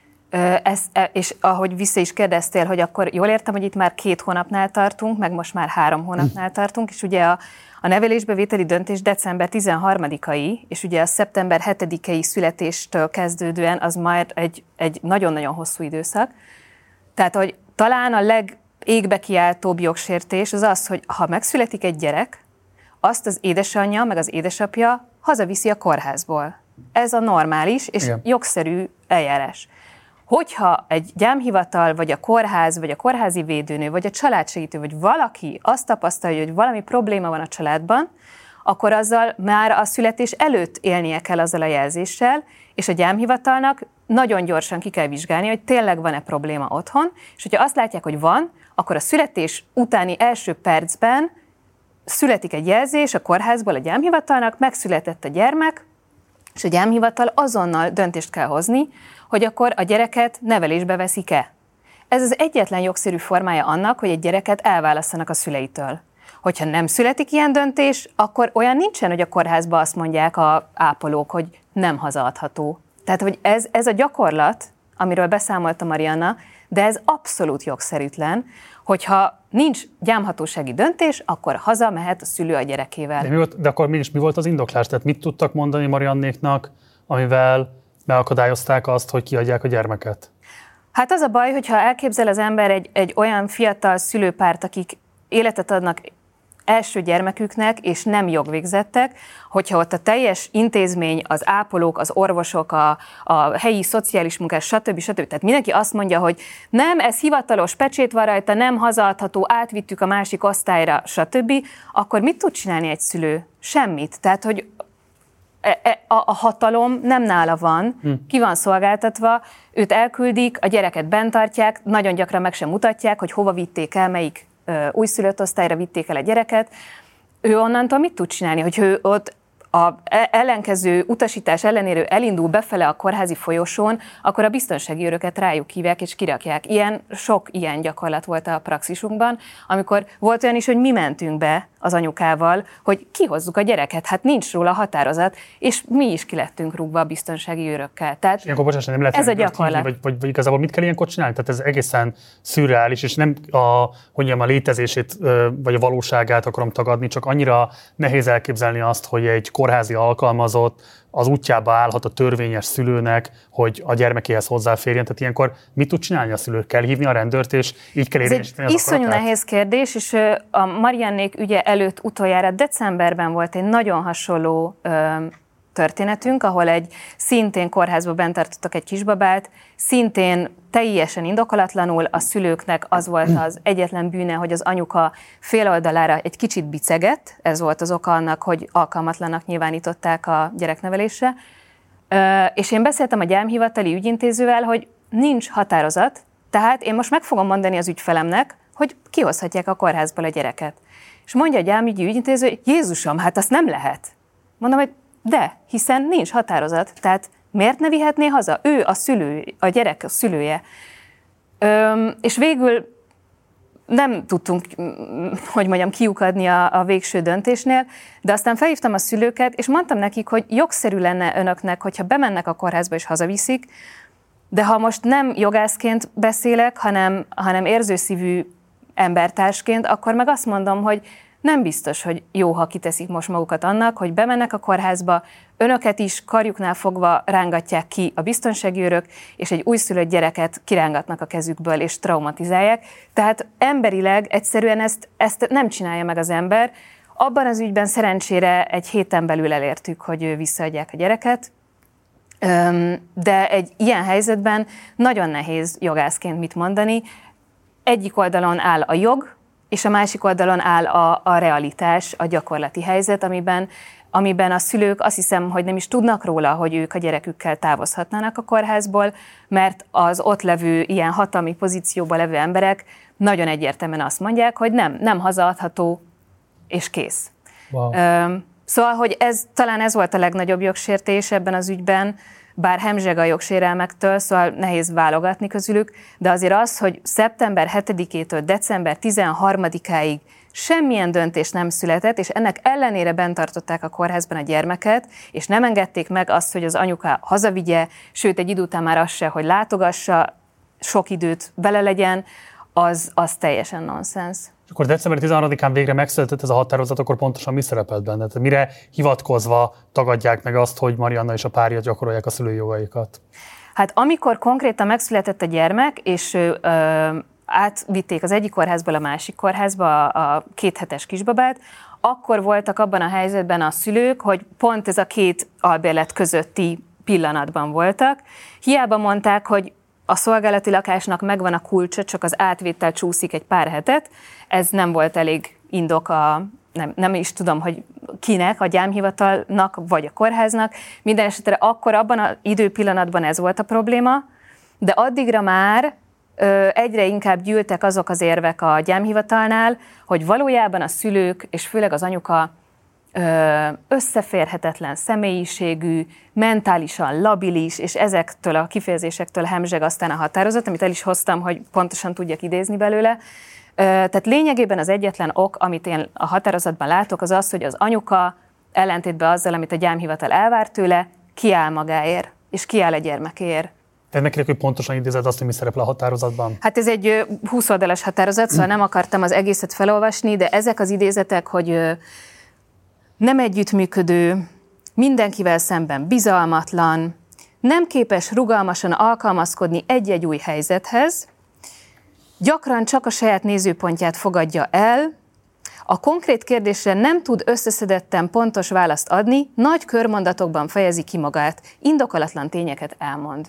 Ez, és ahogy vissza is kérdeztél, hogy akkor jól értem, hogy itt már két hónapnál tartunk, meg most már három hónapnál tartunk, és ugye a, a nevelésbevételi döntés december tizenharmadikai, és ugye a szeptember hetedikei születéstől kezdődően az majd egy, egy nagyon-nagyon hosszú időszak. Tehát, hogy talán a legégbe kiáltóbb jogsértés az az, hogy ha megszületik egy gyerek, azt az édesanyja, meg az édesapja hazaviszi a kórházból. Ez a normális és igen, jogszerű eljárás. Hogyha egy gyámhivatal, vagy a kórház, vagy a kórházi védőnő, vagy a családsegítő, vagy valaki azt tapasztalja, hogy valami probléma van a családban, akkor azzal már a születés előtt élnie kell azzal a jelzéssel, és a gyámhivatalnak nagyon gyorsan ki kell vizsgálni, hogy tényleg van-e probléma otthon, és hogyha azt látják, hogy van, akkor a születés utáni első percben születik egy jelzés a kórházból a gyámhivatalnak, megszületett a gyermek, és a gyámhivatal azonnal döntést kell hozni, hogy akkor a gyereket nevelésbe veszik-e. Ez az egyetlen jogszerű formája annak, hogy egy gyereket elválasszanak a szüleitől. Hogyha nem születik ilyen döntés, akkor olyan nincsen, hogy a kórházba azt mondják a ápolók, hogy nem hazaadható. Tehát, hogy ez, ez a gyakorlat, amiről beszámolt a Marianna, de ez abszolút jogszerűtlen, hogyha nincs gyámhatósági döntés, akkor haza mehet a szülő a gyerekével. De, mi volt, de akkor mégis mi volt az indoklás? Tehát mit tudtak mondani Mariannéknak, amivel megakadályozták azt, hogy kiadják a gyermeket? Hát az a baj, hogyha elképzel az ember egy, egy olyan fiatal szülőpárt, akik életet adnak első gyermeküknek, és nem jogvégzettek, hogyha ott a teljes intézmény, az ápolók, az orvosok, a, a helyi szociális munkás, stb. stb. Tehát mindenki azt mondja, hogy nem, ez hivatalos pecsét van rajta, nem hazaadható, átvittük a másik osztályra, stb. Akkor mit tud csinálni egy szülő? Semmit. Tehát, hogy a, a hatalom nem nála van, hm. ki van szolgáltatva, őt elküldik, a gyereket bent tartják, nagyon gyakran meg sem mutatják, hogy hova vitték el, melyik újszülött osztályra vitték el a gyereket. Ő onnantól mit tud csinálni, hogy ő ott a ellenkező utasítás ellenére elindul befele a kórházi folyosón, akkor a biztonsági őröket rájuk hívják és kirakják. Ilyen, sok ilyen gyakorlat volt a praxisunkban, amikor volt olyan is, hogy mi mentünk be az anyukával, hogy kihozzuk a gyereket, hát nincs róla határozat, és mi is ki lettünk rúgva a biztonsági őrökkel. Tehát ilyenkor, bocsánat, nem lehet ez a gyakorlat. Vagy, vagy, vagy igazából mit kell ilyenkor csinálni? Tehát ez egészen szürreális, és nem a, hogy mondjam, a létezését vagy a valóságát akarom tagadni, csak annyira nehéz elképzelni azt, hogy egy kórházi alkalmazott az útjába állhat a törvényes szülőnek, hogy a gyermekéhez hozzáférjen. Tehát ilyenkor mit tud csinálni a szülő? Kell hívni a rendőrt, és így kell érvényesíteni az akaratát? Iszonyú nehéz kérdés, és a Mariannék ügye előtt utoljára decemberben volt egy nagyon hasonló ö, történetünk, ahol egy szintén kórházba bent tartottak egy kisbabát, szintén teljesen indokolatlanul a szülőknek az volt az egyetlen bűne, hogy az anyuka fél oldalára egy kicsit bicegett, ez volt az oka annak, hogy alkalmatlannak nyilvánították a gyereknevelésre. És én beszéltem a gyámhivatali ügyintézővel, hogy nincs határozat, tehát én most meg fogom mondani az ügyfelemnek, hogy kihozhatják a kórházból a gyereket. És mondja a gyámügyi ügyintéző, hogy Jézusom, hát azt nem lehet. Mondom, hogy de, hiszen nincs határozat, tehát miért ne vihetné haza? Ő a szülő, a gyerek a szülője. Öm, és végül nem tudtunk, hogy mondjam, kiukadni a, a végső döntésnél, de aztán felhívtam a szülőket, és mondtam nekik, hogy jogszerű lenne önöknek, hogyha bemennek a kórházba és hazaviszik, de ha most nem jogászként beszélek, hanem, hanem érzőszívű embertársként, akkor meg azt mondom, hogy nem biztos, hogy jó, ha kiteszik most magukat annak, hogy bemennek a kórházba, önöket is karjuknál fogva rángatják ki a biztonsági őrök, és egy újszülött gyereket kirángatnak a kezükből, és traumatizálják. Tehát emberileg egyszerűen ezt, ezt nem csinálja meg az ember. Abban az ügyben szerencsére egy héten belül elértük, hogy visszaadják a gyereket, de egy ilyen helyzetben nagyon nehéz jogászként mit mondani. Egyik oldalon áll a jog, és a másik oldalon áll a, a realitás, a gyakorlati helyzet, amiben, amiben a szülők azt hiszem, hogy nem is tudnak róla, hogy ők a gyerekükkel távozhatnának a kórházból, mert az ott levő, ilyen hatalmi pozícióban levő emberek nagyon egyértelműen azt mondják, hogy nem, nem hazaadható, és kész. Wow. Szóval, hogy ez, talán ez volt a legnagyobb jogsértés ebben az ügyben, bár hemzseg a jogsérelmektől, szóval nehéz válogatni közülük, de azért az, hogy szeptember hetedikétől december tizenharmadikáig semmilyen döntés nem született, és ennek ellenére bent tartották a kórházban a gyermeket, és nem engedték meg azt, hogy az anyuka hazavigye, sőt egy idő után már az se, hogy látogassa, sok időt vele legyen, az, az teljesen nonsens. És akkor december tizenharmadikán végre megszületett ez a határozat, akkor pontosan mi szerepelt benne? Tehát mire hivatkozva tagadják meg azt, hogy Marianna és a párja gyakorolják a szülői jogaikat? Hát amikor konkrétan megszületett a gyermek, és ö, átvitték az egyik kórházból a másik kórházba a, a kéthetes kisbabát, akkor voltak abban a helyzetben a szülők, hogy pont ez a két albérlet közötti pillanatban voltak. Hiába mondták, hogy a szolgálati lakásnak megvan a kulcsa, csak az átvétel csúszik egy pár hetet. Ez nem volt elég indok a, nem, nem is tudom, hogy kinek, a gyámhivatalnak vagy a kórháznak. Minden esetre akkor abban az időpillanatban ez volt a probléma, de addigra már ö, egyre inkább gyűltek azok az érvek a gyámhivatalnál, hogy valójában a szülők, és főleg az anyuka összeférhetetlen személyiségű, mentálisan labilis, és ezektől a kifejezésektől hemzseg aztán a határozat, amit el is hoztam, hogy pontosan tudjak idézni belőle. Tehát lényegében az egyetlen ok, amit én a határozatban látok, az az, hogy az anyuka ellentétben azzal, amit a gyámhivatal elvár tőle, kiáll magáért, és kiáll a gyermekéért. Tehát megkérlek, hogy pontosan idézed azt, hogy mi szerepel a határozatban? Hát ez egy húsz oldalas határozat, szóval nem akartam az egészet felolvasni, de ezek az idézetek, hogy nem együttműködő, mindenkivel szemben bizalmatlan, nem képes rugalmasan alkalmazkodni egy-egy új helyzethez, gyakran csak a saját nézőpontját fogadja el, a konkrét kérdésre nem tud összeszedetten pontos választ adni, nagy körmondatokban fejezi ki magát, indokolatlan tényeket elmond.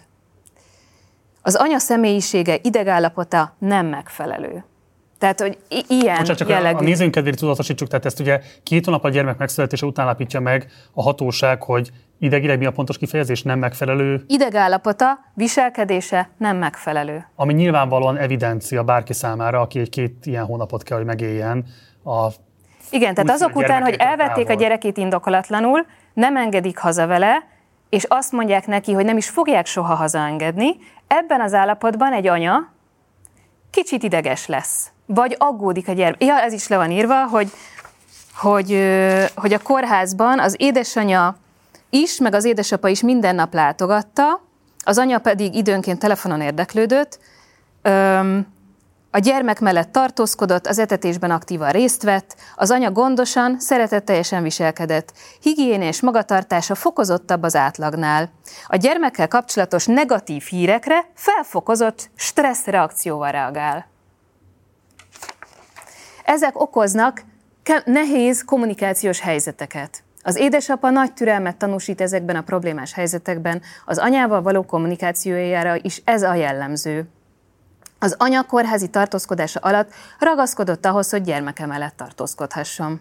Az anya személyisége, idegállapota nem megfelelő. Tehát, hogy i- ilyen Bocsánat, csak jellegű... a nézőink kedvéért tudatosítsuk, tehát ezt ugye két hónap a gyermek megszületése után állapítja meg a hatóság, hogy idegileg mi a pontos kifejezés, nem megfelelő. Idegállapota, viselkedése nem megfelelő. Ami nyilvánvalóan evidencia bárki számára, aki egy két ilyen hónapot kell, hogy megéljen. A Igen, tehát azok után, hogy elvették távol. a gyerekét indokolatlanul, nem engedik haza vele, és azt mondják neki, hogy nem is fogják soha hazaengedni, ebben az állapotban egy anya kicsit ideges lesz. Vagy aggódik a gyermek. Ja, ez is le van írva, hogy, hogy, hogy a kórházban az édesanyja is, meg az édesapa is minden nap látogatta, az anya pedig időnként telefonon érdeklődött, a gyermek mellett tartózkodott, az etetésben aktívan részt vett, az anya gondosan, szeretetteljesen viselkedett. Higiénés magatartása fokozottabb az átlagnál. A gyermekkel kapcsolatos negatív hírekre felfokozott stresszreakcióval reagál. Ezek okoznak nehéz kommunikációs helyzeteket Az édesapa nagy türelmet tanúsít ezekben a problémás helyzetekben, az anyával való kommunikációjára is ez a jellemző. Az anya kórházi tartózkodása alatt ragaszkodott ahhoz, hogy gyermeke mellett tartózkodhasson.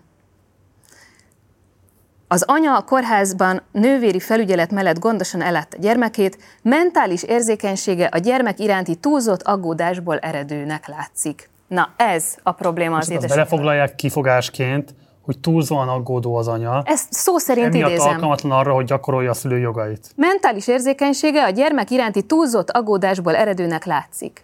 Az anya a kórházban nővéri felügyelet mellett gondosan ellátta gyermekét, mentális érzékenysége a gyermek iránti túlzott aggódásból eredőnek látszik. Na ez a probléma az édesapával. Belefoglalják kifogásként, hogy túlzóan aggódó az anya. Ezt szó szerint emiatt idézem. alkalmatlan arra, hogy gyakorolja a szülő jogait. Mentális érzékenysége a gyermek iránti túlzott aggódásból eredőnek látszik.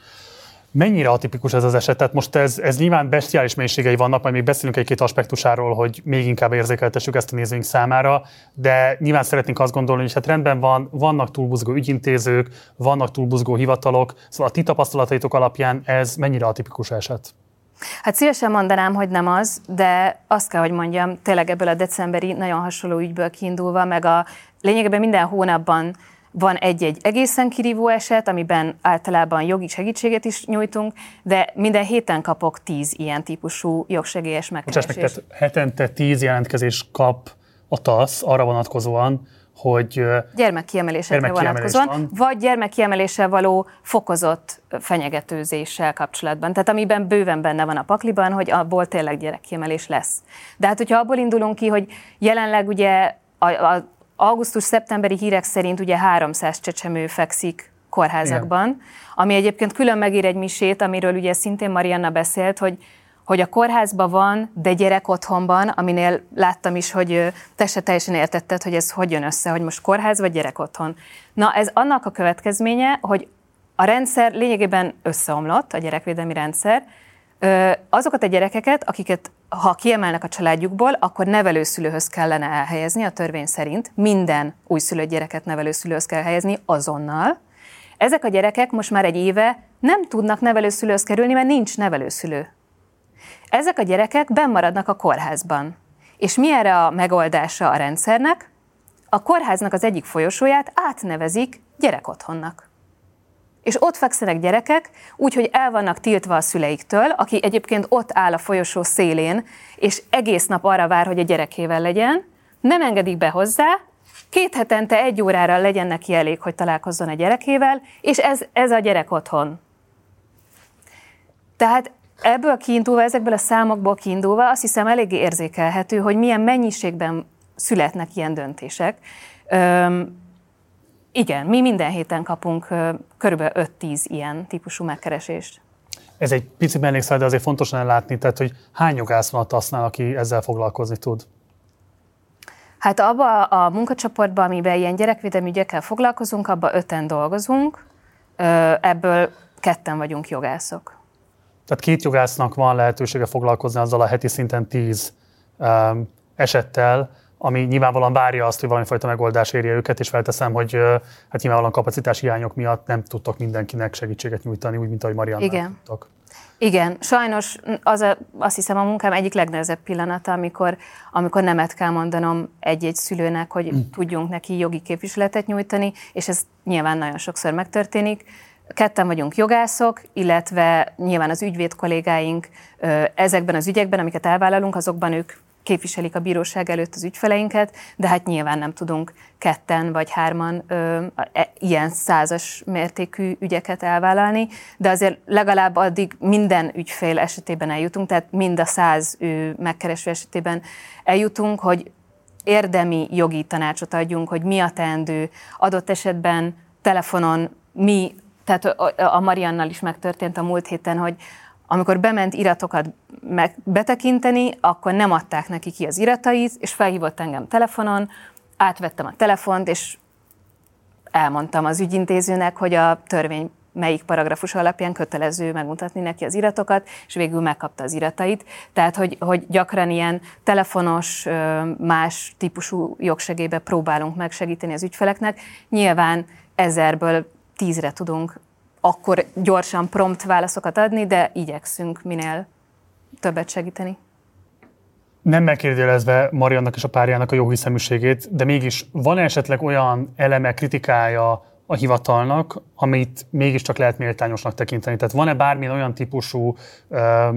Mennyire atipikus ez az eset? Tehát most ez, ez nyilván bestiális mélységei vannak, majd még beszélünk egy-két aspektusáról, hogy még inkább érzékeltessük ezt a nézőink számára, de nyilván szeretnénk azt gondolni, hogy hát rendben van, vannak túlbuzgó ügyintézők, vannak túlbuzgó hivatalok, szóval a ti tapasztalataitok alapján ez mennyire atipikus eset? Hát szívesen mondanám, hogy nem az, de azt kell, hogy mondjam, tényleg ebből a decemberi nagyon hasonló ügyből kiindulva, meg a lényegében minden hónapban van egy-egy egészen kirívó eset, amiben általában jogi segítséget is nyújtunk, de minden héten kapok tíz ilyen típusú jogsegélyes megkeresést. Bocsáss meg, tehát hetente tíz jelentkezés kap a TASZ arra vonatkozóan, hogy gyermekkiemelésekre vonatkozóan, van. Vagy gyermekkiemeléssel való fokozott fenyegetőzéssel kapcsolatban. Tehát amiben bőven benne van a pakliban, hogy abból tényleg gyerekkiemelés lesz. De hát, hogyha abból indulunk ki, hogy jelenleg ugye a, a augusztus-szeptemberi hírek szerint ugye háromszáz csecsemő fekszik kórházakban, igen. Ami egyébként külön megír egy misét, amiről ugye szintén Marianna beszélt, hogy, hogy a kórházban van, de gyerek otthonban, aminél láttam is, hogy te se teljesen értetted, hogy ez hogy jön össze, hogy most kórház vagy gyerek otthon. Na ez annak a következménye, hogy a rendszer lényegében összeomlott, a gyerekvédelmi rendszer, azokat a gyerekeket, akiket ha kiemelnek a családjukból, akkor nevelőszülőhöz kellene elhelyezni a törvény szerint. Minden újszülött gyereket nevelőszülőhöz kell helyezni azonnal. Ezek a gyerekek most már egy éve nem tudnak nevelőszülőhöz kerülni, mert nincs nevelőszülő. Ezek a gyerekek benn maradnak a kórházban. És mi erre a megoldása a rendszernek? A kórháznak az egyik folyosóját átnevezik gyerekotthonnak. És ott fekszenek gyerekek, úgyhogy el vannak tiltva a szüleiktől, aki egyébként ott áll a folyosó szélén, és egész nap arra vár, hogy a gyerekével legyen, nem engedik be hozzá, két hetente egy órára legyen neki elég, hogy találkozzon a gyerekével, és ez, ez a gyerek otthon. Tehát ebből kiindulva, ezekből a számokból kiindulva azt hiszem eléggé érzékelhető, hogy milyen mennyiségben születnek ilyen döntések. Öm, Igen, mi minden héten kapunk körülbelül öt-tíz ilyen típusú megkeresést. Ez egy pici mellékszál, de azért fontos ellátni, tehát hogy hány jogász van a tasznál, aki ezzel foglalkozni tud? Hát abban a munkacsoportban, amiben ilyen gyerekvédelmi ügyekkel foglalkozunk, abban öten dolgozunk, ebből ketten vagyunk jogászok. Tehát két jogásznak van lehetősége foglalkozni azzal a heti szinten tíz um, esettel, ami nyilvánvalóan várja azt, hogy valamifajta megoldás érje őket, és felteszem, hogy hát nyilvánvalóan kapacitás hiányok miatt nem tudtok mindenkinek segítséget nyújtani, úgy, mint ahogy Marianna tudtok. Igen, sajnos az a, azt hiszem a munkám egyik legnehezebb pillanata, amikor, amikor nemet kell mondanom egy-egy szülőnek, hogy mm. tudjunk neki jogi képviseletet nyújtani, és ez nyilván nagyon sokszor megtörténik. Ketten vagyunk jogászok, illetve nyilván az ügyvéd kollégáink ezekben az ügyekben, amiket elvállalunk, azokban ők képviselik a bíróság előtt az ügyfeleinket, de hát nyilván nem tudunk ketten vagy hárman ö, e, ilyen százas mértékű ügyeket elvállalni, de azért legalább addig minden ügyfél esetében eljutunk, tehát mind a száz ő, megkereső esetében eljutunk, hogy érdemi jogi tanácsot adjunk, hogy mi a teendő, adott esetben telefonon mi, tehát a Mariannal is megtörtént a múlt héten, hogy amikor bement iratokat meg betekinteni, akkor nem adták neki ki az iratait, és felhívott engem telefonon, átvettem a telefont, és elmondtam az ügyintézőnek, hogy a törvény melyik paragrafus alapján kötelező megmutatni neki az iratokat, és végül megkapta az iratait. Tehát, hogy, hogy gyakran ilyen telefonos, más típusú jogsegélybe próbálunk megsegíteni az ügyfeleknek. Nyilván ezerből tízre tudunk akkor gyorsan prompt válaszokat adni, de igyekszünk minél többet segíteni. Nem megkérdőjelezve Mariannak és a párjának a jóhiszeműségét, de mégis van esetleg olyan eleme, kritikája a hivatalnak, amit mégiscsak lehet méltányosnak tekinteni? Tehát van-e bármilyen olyan típusú um,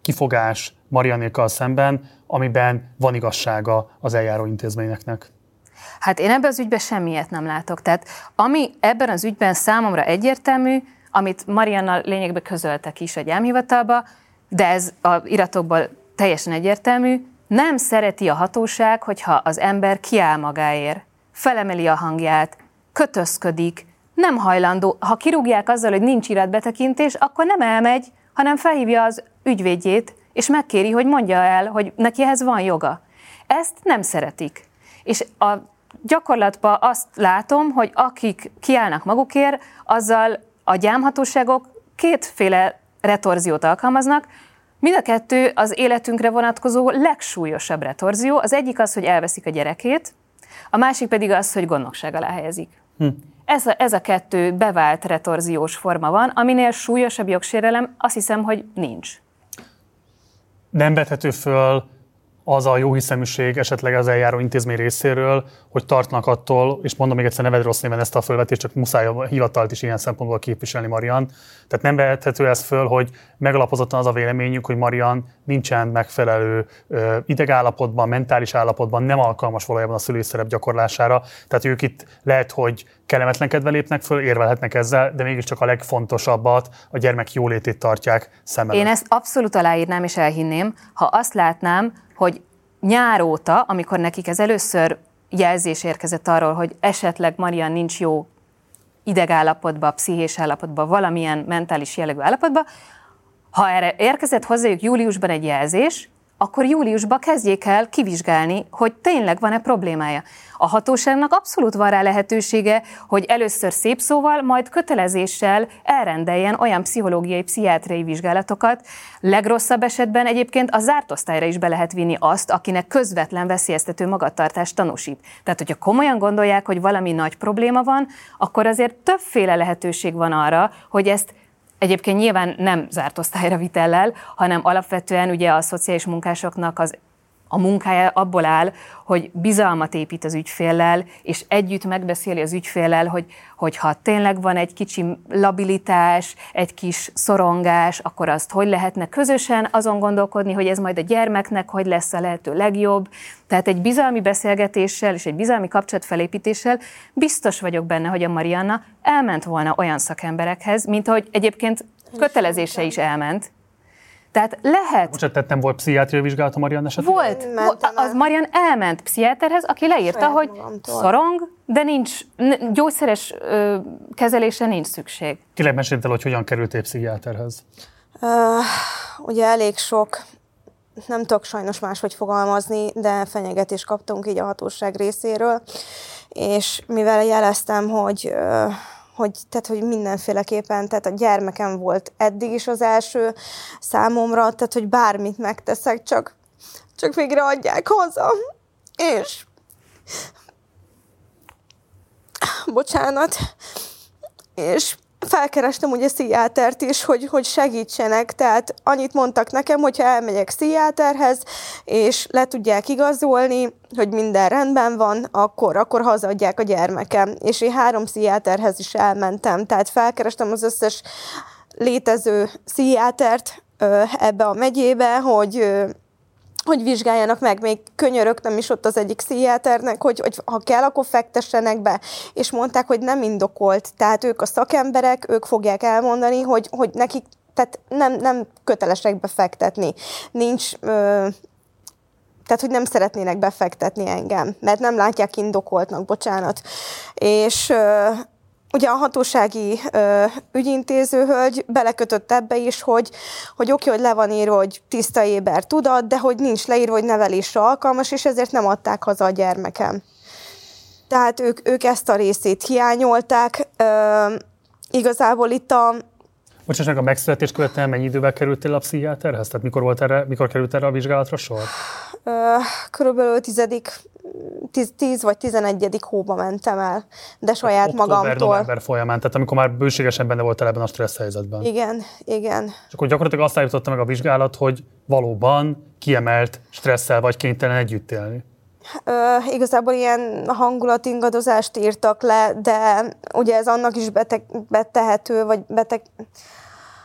kifogás Mariannékkal szemben, amiben van igazsága az eljáró intézményeknek? Hát én ebben az ügyben semmiet nem látok. Tehát ami ebben az ügyben számomra egyértelmű, amit Marianna lényegben közöltek is a gyámhivatalba, de ez az iratokban teljesen egyértelmű, nem szereti a hatóság, hogyha az ember kiáll magáért, felemeli a hangját, kötözködik, nem hajlandó. Ha kirúgják azzal, hogy nincs iratbetekintés, akkor nem elmegy, hanem felhívja az ügyvédjét, és megkéri, hogy mondja el, hogy neki ehhez van joga. Ezt nem szeretik. És a gyakorlatban azt látom, hogy akik kiállnak magukért, azzal a gyámhatóságok kétféle retorziót alkalmaznak. Mind a kettő az életünkre vonatkozó legsúlyosabb retorzió. Az egyik az, hogy elveszik a gyerekét, a másik pedig az, hogy gondnokság alá helyezik. Hm. Ez, a, ez a kettő bevált retorziós forma van, aminél súlyosabb jogsérelem azt hiszem, hogy nincs. Nem vethető föl az a jóhiszeműség esetleg az eljáró intézmény részéről, hogy tartnak attól, és mondom még egyszer, neved rossz néven ezt a fölvetést, csak muszáj a hivatalt is ilyen szempontból képviselni, Marian. Tehát nem vehethető ez föl, hogy megalapozottan az a véleményük, hogy Marian nincsen megfelelő ö, idegállapotban, mentális állapotban, nem alkalmas valójában a szülői szerep gyakorlására. Tehát ők itt lehet, hogy kellemetlenkedve lépnek föl, érvelhetnek ezzel, de mégiscsak a legfontosabbat, a gyermek jólétét tartják szem előtt. Én ezt abszolút aláírnám és elhinném, ha azt látnám, hogy nyár óta, amikor nekik ez először jelzés érkezett arról, hogy esetleg Marian nincs jó idegállapotban, pszichés állapotban, valamilyen mentális jellegű állapotban, ha erre érkezett hozzájuk júliusban egy jelzés, akkor júliusban kezdjék el kivizsgálni, hogy tényleg van-e problémája. A hatóságnak abszolút van rá lehetősége, hogy először szép szóval, majd kötelezéssel elrendeljen olyan pszichológiai, pszichiátriai vizsgálatokat. Legrosszabb esetben egyébként a zárt osztályra is be lehet vinni azt, akinek közvetlen veszélyeztető magatartást tanúsít. Tehát, hogyha komolyan gondolják, hogy valami nagy probléma van, akkor azért többféle lehetőség van arra, hogy ezt egyébként nyilván nem zárt osztályra vitellel, hanem alapvetően ugye a szociális munkásoknak az, a munkája abból áll, hogy bizalmat épít az ügyféllel, és együtt megbeszéli az ügyféllel, hogy, hogy ha tényleg van egy kicsi labilitás, egy kis szorongás, akkor azt hogy lehetne közösen azon gondolkodni, hogy ez majd a gyermeknek hogy lesz a lehető legjobb. Tehát egy bizalmi beszélgetéssel és egy bizalmi kapcsolatfelépítéssel biztos vagyok benne, hogy a Marianna elment volna olyan szakemberekhez, mint ahogy egyébként kötelezése is elment. Tehát lehet... Bocsánat, tehát nem volt pszichiátriai vizsgálat a Marian esetben? Volt. Az Marian elment pszichiáterhez, aki leírta, saját hogy magamtól szorong, de nincs, gyógyszeres ö, kezelésre nincs szükség. Kérlek, meséld el, hogy hogyan kerültél pszichiáterhez? Uh, ugye elég sok, nem tudok sajnos máshogy fogalmazni, de fenyegetést kaptunk így a hatóság részéről, és mivel jeleztem, hogy... Uh, Hogy, tehát, hogy mindenféleképpen, tehát a gyermekem volt eddig is az első számomra, tehát, hogy bármit megteszek, csak, csak végre adják haza. És bocsánat, és felkerestem ugye pszichiátert is, hogy, hogy segítsenek, tehát annyit mondtak nekem, hogyha elmegyek pszichiáterhez, és le tudják igazolni, hogy minden rendben van, akkor, akkor hazaadják a gyermekem. És én három pszichiáterhez is elmentem, tehát felkerestem az összes létező pszichiátert ebbe a megyébe, hogy... hogy vizsgáljanak meg, még könyörögtem is ott az egyik pszichiáternek, hogy, hogy ha kell, akkor fektessenek be. És mondták, hogy nem indokolt. Tehát ők a szakemberek, ők fogják elmondani, hogy, hogy nekik tehát nem, nem kötelesek befektetni. Nincs... Ö, tehát, hogy nem szeretnének befektetni engem, mert nem látják indokoltnak, bocsánat. És... Ö, ugye a hatósági ö, ügyintéző hölgy belekötött ebbe is, hogy, hogy oké, hogy le van írva, hogy tiszta éber tudat, de hogy nincs leírva, hogy nevelésre alkalmas, és ezért nem adták haza a gyermekem. Tehát ők, ők ezt a részét hiányolták. Ö, igazából itt a... Bocsáss meg, a megszületés követően mennyi idővel kerültél a pszichiáterhez? Tehát mikor, volt erre, mikor került erre a vizsgálatra sor? Ö, körülbelül tizedik, tíz, tíz vagy tizenegyedik hóba mentem el, de saját október, magamtól. november folyamán, tehát amikor már bőségesen benne voltál ebben a stressz helyzetben. Igen, igen. És akkor gyakorlatilag azt állította meg a vizsgálat, hogy valóban kiemelt stresszel vagy kénytelen együtt élni. Ö, igazából ilyen hangulatingadozást írtak le, de ugye ez annak is beteg, betehető, vagy beteg...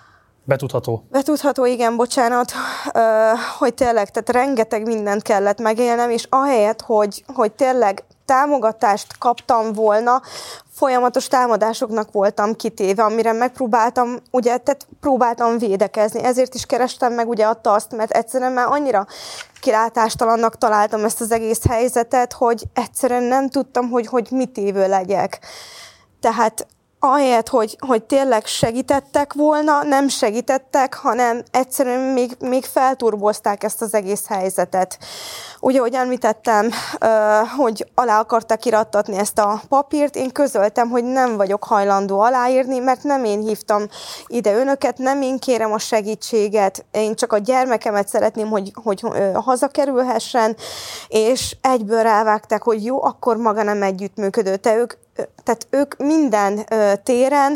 Betudható. Betudható, igen, bocsánat, hogy tényleg, tehát rengeteg mindent kellett megélnem, és ahelyett, hogy, hogy tényleg támogatást kaptam volna, folyamatos támadásoknak voltam kitéve, amire megpróbáltam, ugye, tehát próbáltam védekezni, ezért is kerestem meg ugye a taszt, mert egyszerűen már annyira kilátástalannak találtam ezt az egész helyzetet, hogy egyszerűen nem tudtam, hogy, hogy mit évő legyek. Tehát ahelyett, hogy, hogy tényleg segítettek volna, nem segítettek, hanem egyszerűen még, még felturbozták ezt az egész helyzetet. Ugye, ahogy említettem, hogy alá akartak irattatni ezt a papírt, én közöltem, hogy nem vagyok hajlandó aláírni, mert nem én hívtam ide önöket, nem én kérem a segítséget, én csak a gyermekemet szeretném, hogy, hogy hazakerülhessen, és egyből rávágták, hogy jó, akkor maga nem együttműködő. Te ők, tehát ők minden téren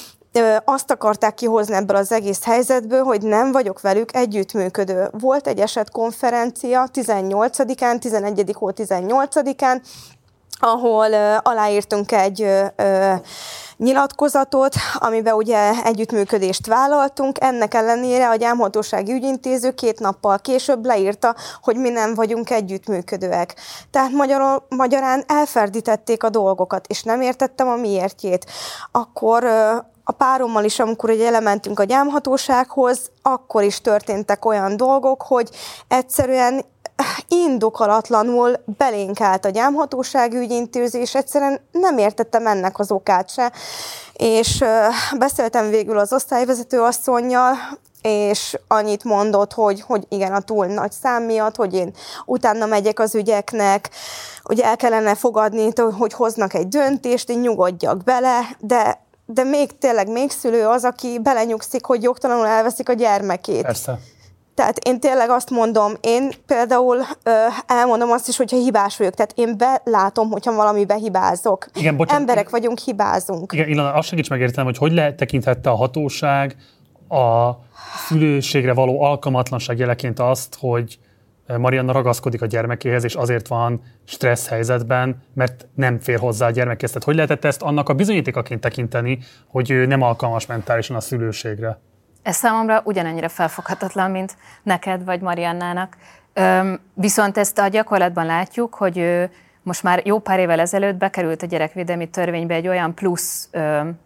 azt akarták kihozni ebből az egész helyzetből, hogy nem vagyok velük együttműködő. Volt egy esetkonferencia tizennyolcadikán, tizenegyedik hó tizennyolcadikán, ahol uh, aláírtunk egy uh, uh, nyilatkozatot, amiben ugye együttműködést vállaltunk. Ennek ellenére a gyámhatósági ügyintéző két nappal később leírta, hogy mi nem vagyunk együttműködőek. Tehát magyarul, magyarán elferdítették a dolgokat, és nem értettem a miértjét. Akkor uh, a párommal is, amikor ugye elementünk a gyámhatósághoz, akkor is történtek olyan dolgok, hogy egyszerűen indokolatlanul belénk állt a gyámhatósági ügyintéző, és egyszerűen nem értettem ennek az okát se. És uh, beszéltem végül az osztályvezető asszonnyal, és annyit mondott, hogy, hogy igen, a túl nagy szám miatt, hogy én utána megyek az ügyeknek, hogy el kellene fogadni, hogy hoznak egy döntést, én nyugodjak bele, de de még tényleg még szülő az, aki belenyugszik, hogy jogtalanul elveszik a gyermekét. Persze. Tehát én tényleg azt mondom, én például ö, elmondom azt is, hogyha hibás vagyok, tehát én belátom, hogyha valamibe hibázok. Igen, bocsánat, emberek vagyunk, hibázunk. Igen, Ilona, azt segíts megértenem, hogy hogy lehet tekinthette a hatóság a szülőségre való alkalmatlanság jeleként azt, hogy Marianna ragaszkodik a gyermekéhez, és azért van stressz helyzetben, mert nem fér hozzá a gyermekhez. Tehát hogy lehetett ezt annak a bizonyítékaként tekinteni, hogy ő nem alkalmas mentálisan a szülőségre? Ez számomra ugyanannyira felfoghatatlan, mint neked vagy Mariannának. Üm, viszont ezt a gyakorlatban látjuk, hogy ő most már jó pár évvel ezelőtt bekerült a gyerekvédelmi törvénybe egy olyan plusz üm,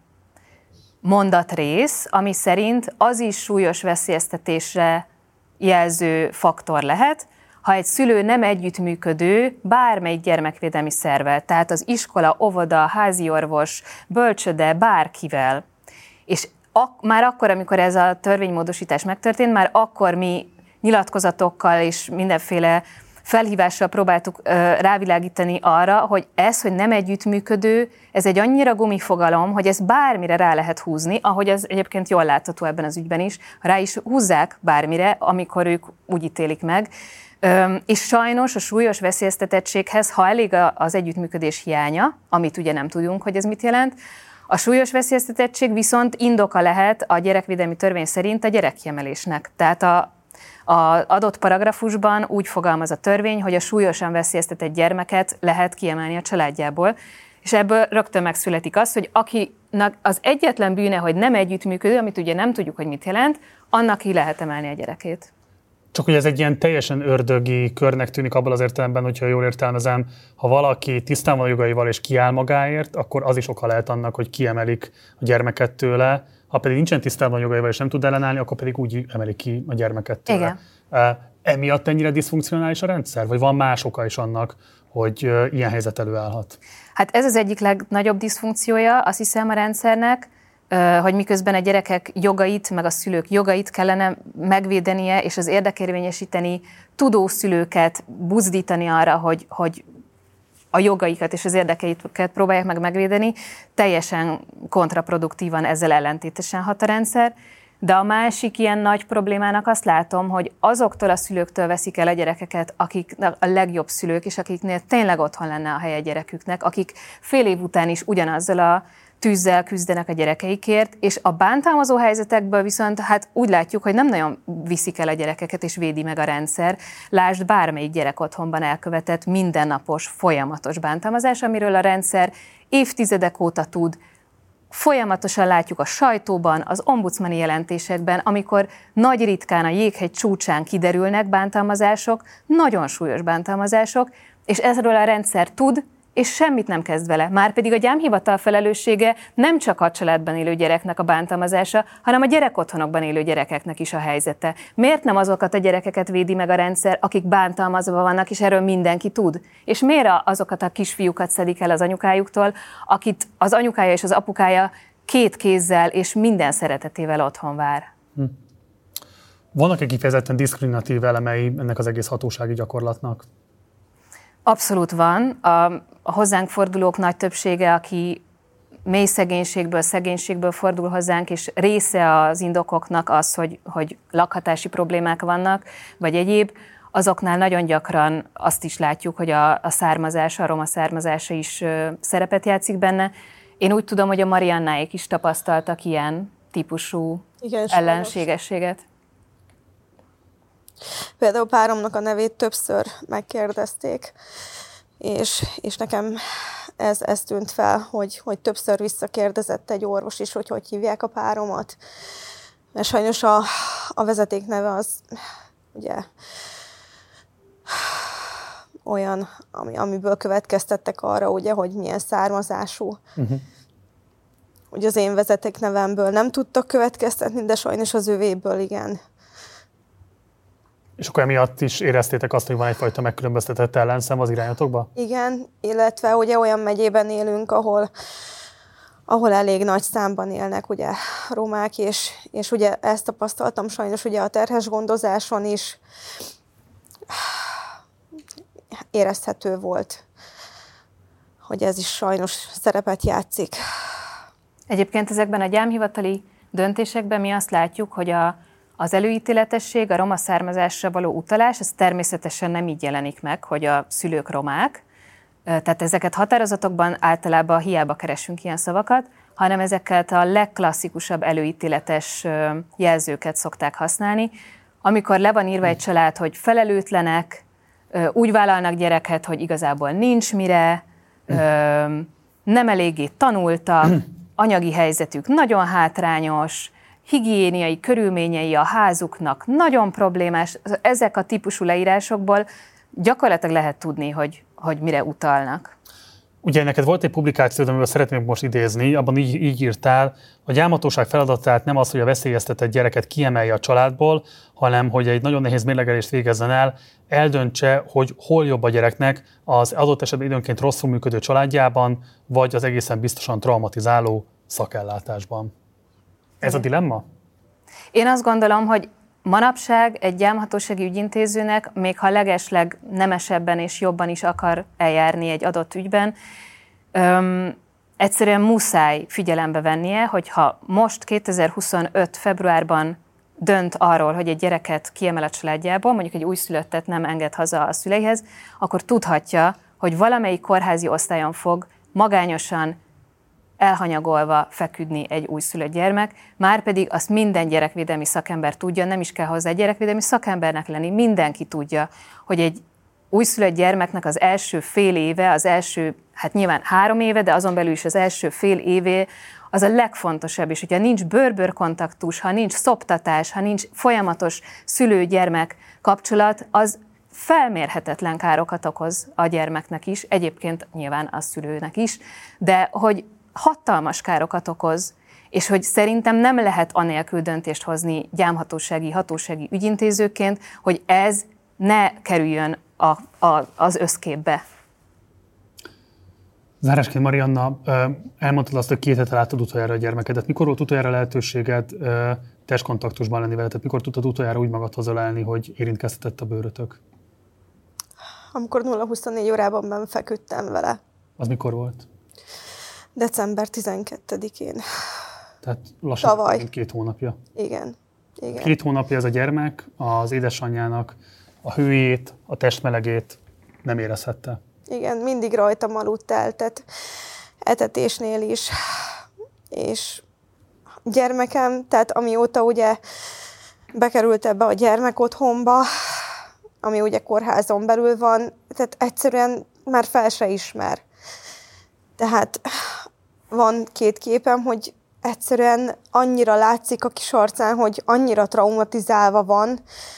mondatrész, ami szerint az is súlyos veszélyeztetésre jelző faktor lehet, ha egy szülő nem együttműködő bármelyik gyermekvédelmi szervvel, tehát az iskola, óvoda, háziorvos, bölcsöde, bárkivel. És ak- már akkor, amikor ez a törvénymódosítás megtörtént, már akkor mi nyilatkozatokkal és mindenféle felhívással próbáltuk ö, rávilágítani arra, hogy ez, hogy nem együttműködő, ez egy annyira gumifogalom, hogy ez bármire rá lehet húzni, ahogy az egyébként jól látható ebben az ügyben is, rá is húzzák bármire, amikor ők úgy ítélik meg. Ö, és sajnos a súlyos veszélyeztetettséghez, ha elég az együttműködés hiánya, amit ugye nem tudunk, hogy ez mit jelent, a súlyos veszélyeztetettség viszont indoka lehet a gyerekvédelmi törvény szerint a gyerekkiemelésnek. Tehát a Az adott paragrafusban úgy fogalmaz a törvény, hogy a súlyosan veszélyeztetett gyermeket lehet kiemelni a családjából, és ebből rögtön megszületik az, hogy akinek az egyetlen bűne, hogy nem együttműködő, amit ugye nem tudjuk, hogy mit jelent, annak ki lehet emelni a gyerekét. Csak hogy ez egy ilyen teljesen ördögi körnek tűnik abban az értelemben, hogyha jól értelmezem, ha valaki tisztán van a jogaival és kiáll magáért, akkor az is oka lehet annak, hogy kiemelik a gyermeket tőle. Ha pedig nincsen tisztában a jogaival és nem tud ellenállni, akkor pedig úgy emelik ki a gyermeket tőle. Igen. Uh, emiatt ennyire diszfunkcionális a rendszer? Vagy van más oka is annak, hogy uh, ilyen helyzet előállhat? Hát ez az egyik legnagyobb diszfunkciója, azt hiszem, a rendszernek, uh, hogy miközben a gyerekek jogait, meg a szülők jogait kellene megvédenie, és az érdekérvényesíteni tudó szülőket buzdítani arra, hogy, hogy a jogaikat és az érdekeiket próbálják meg megvédeni, teljesen kontraproduktívan, ezzel ellentétesen hat a rendszer. De a másik ilyen nagy problémának azt látom, hogy azoktól a szülőktől veszik el a gyerekeket, akik a legjobb szülők, és akiknél tényleg otthon lenne a helye a gyereküknek, akik fél év után is ugyanazzal a tűzzel küzdenek a gyerekeikért, és a bántalmazó helyzetekből viszont hát úgy látjuk, hogy nem nagyon viszik el a gyerekeket, és védi meg a rendszer. Lásd bármelyik gyerek otthonban elkövetett mindennapos, folyamatos bántalmazás, amiről a rendszer évtizedek óta tud, folyamatosan látjuk a sajtóban, az ombudsmani jelentésekben, amikor nagy ritkán a jéghegy csúcsán kiderülnek bántalmazások, nagyon súlyos bántalmazások, és ezről a rendszer tud, és semmit nem kezd vele. Márpedig a gyámhivatal felelőssége nem csak a családban élő gyereknek a bántalmazása, hanem a gyerekotthonokban élő gyerekeknek is a helyzete. Miért nem azokat a gyerekeket védi meg a rendszer, akik bántalmazva vannak, és erről mindenki tud? És miért azokat a kisfiúkat szedik el az anyukájuktól, akit az anyukája és az apukája két kézzel és minden szeretetével otthon vár? Hm. Vannak-e kifejezetten diszkriminatív elemei ennek az egész hatósági gyakorlatnak? Abszolút van. A, a hozzánk fordulók nagy többsége, aki mély szegénységből, szegénységből fordul hozzánk, és része az indokoknak az, hogy, hogy lakhatási problémák vannak, vagy egyéb, azoknál nagyon gyakran azt is látjuk, hogy a, a származása, a roma származása is ö, szerepet játszik benne. Én úgy tudom, hogy a Mariannáék is tapasztaltak ilyen típusú igen, ellenségességet. Például páromnak a nevét többször megkérdezték, és, és nekem ez, ez tűnt fel, hogy, hogy többször visszakérdezett egy orvos is, hogy hogy hívják a páromat. Mert sajnos a, a vezeték neve az ugye olyan, ami, amiből következtettek arra, ugye, hogy milyen származású. Uh-huh. Ugye az én vezeték nevemből nem tudtak következtetni, de sajnos az övéből igen. És akkor emiatt is éreztétek azt, hogy van egyfajta megkülönböztetett ellenszem az irányatokba? Igen, illetve ugye olyan megyében élünk, ahol, ahol elég nagy számban élnek ugye romák, és, és ugye ezt tapasztaltam sajnos ugye a terhes gondozáson is érezhető volt, hogy ez is sajnos szerepet játszik. Egyébként ezekben a gyámhivatali döntésekben mi azt látjuk, hogy a Az előítéletesség, a roma származásra való utalás, ez természetesen nem így jelenik meg, hogy a szülők romák. Tehát ezeket határozatokban általában hiába keresünk ilyen szavakat, hanem ezeket a legklasszikusabb előítéletes jelzőket szokták használni. Amikor le van írva egy család, hogy felelőtlenek, úgy vállalnak gyereket, hogy igazából nincs mire, nem eléggé tanultak, anyagi helyzetük nagyon hátrányos, higiéniai körülményei a házuknak nagyon problémás. Ezek a típusú leírásokból gyakorlatilag lehet tudni, hogy, hogy mire utalnak. Ugye neked volt egy publikációd, amivel szeretném most idézni, abban így, így írtál, a gyámhatóság feladatát nem az, hogy a veszélyeztetett gyereket kiemelje a családból, hanem hogy egy nagyon nehéz mérlegelést végezzen el, eldöntse, hogy hol jobb a gyereknek az adott esetben időnként rosszul működő családjában, vagy az egészen biztosan traumatizáló szakellátásban. Ez a dilemma? Én azt gondolom, hogy manapság egy gyámhatósági ügyintézőnek, még ha legesleg nemesebben és jobban is akar eljárni egy adott ügyben, öm, egyszerűen muszáj figyelembe vennie, hogyha most kétezer-huszonöt februárban dönt arról, hogy egy gyereket kiemel a családjából, mondjuk egy újszülöttet nem enged haza a szüleihez, akkor tudhatja, hogy valamelyik kórházi osztályon fog magányosan elhanyagolva feküdni egy újszülött gyermek, márpedig azt minden gyerekvédelmi szakember tudja, nem is kell hozzá egy gyerekvédelmi szakembernek lenni, mindenki tudja, hogy egy újszülött gyermeknek az első fél éve, az első, hát nyilván három éve, de azon belül is az első fél évé az a legfontosabb, és hogyha nincs bőr-bőr kontaktus, ha nincs szoptatás, ha nincs folyamatos szülő-gyermek kapcsolat, az felmérhetetlen károkat okoz a gyermeknek is, egyébként nyilván a szülőnek is, de hogy hatalmas károkat okoz, és hogy szerintem nem lehet anélkül döntést hozni gyámhatósági, hatósági ügyintézőként, hogy ez ne kerüljön a, a, az összképbe. Zárásként, Marianna, elmondtad azt, hogy két hete láttad utoljára a gyermekedet. Mikor volt utoljára lehetőséged testkontaktusban lenni vele? Tehát mikor tudtad utoljára úgy magadhoz ölelni, hogy érintkeztetett a bőrötök? Amikor nulla huszonnégy órában benn feküdtem vele. Az mikor volt? december tizenkettedikén. Tehát lassan Tavaly. két hónapja. Igen. Igen. Két hónapja ez a gyermek az édesanyjának a hőjét, a testmelegét nem érezhette. Igen, mindig rajtam aludt el, tehát etetésnél is. És gyermekem, tehát amióta ugye bekerült ebbe a gyermekotthonba, ami ugye kórházon belül van, tehát egyszerűen már fel se ismer. Tehát van két képem, hogy egyszerűen annyira látszik a kis arcán, hogy annyira traumatizálva van,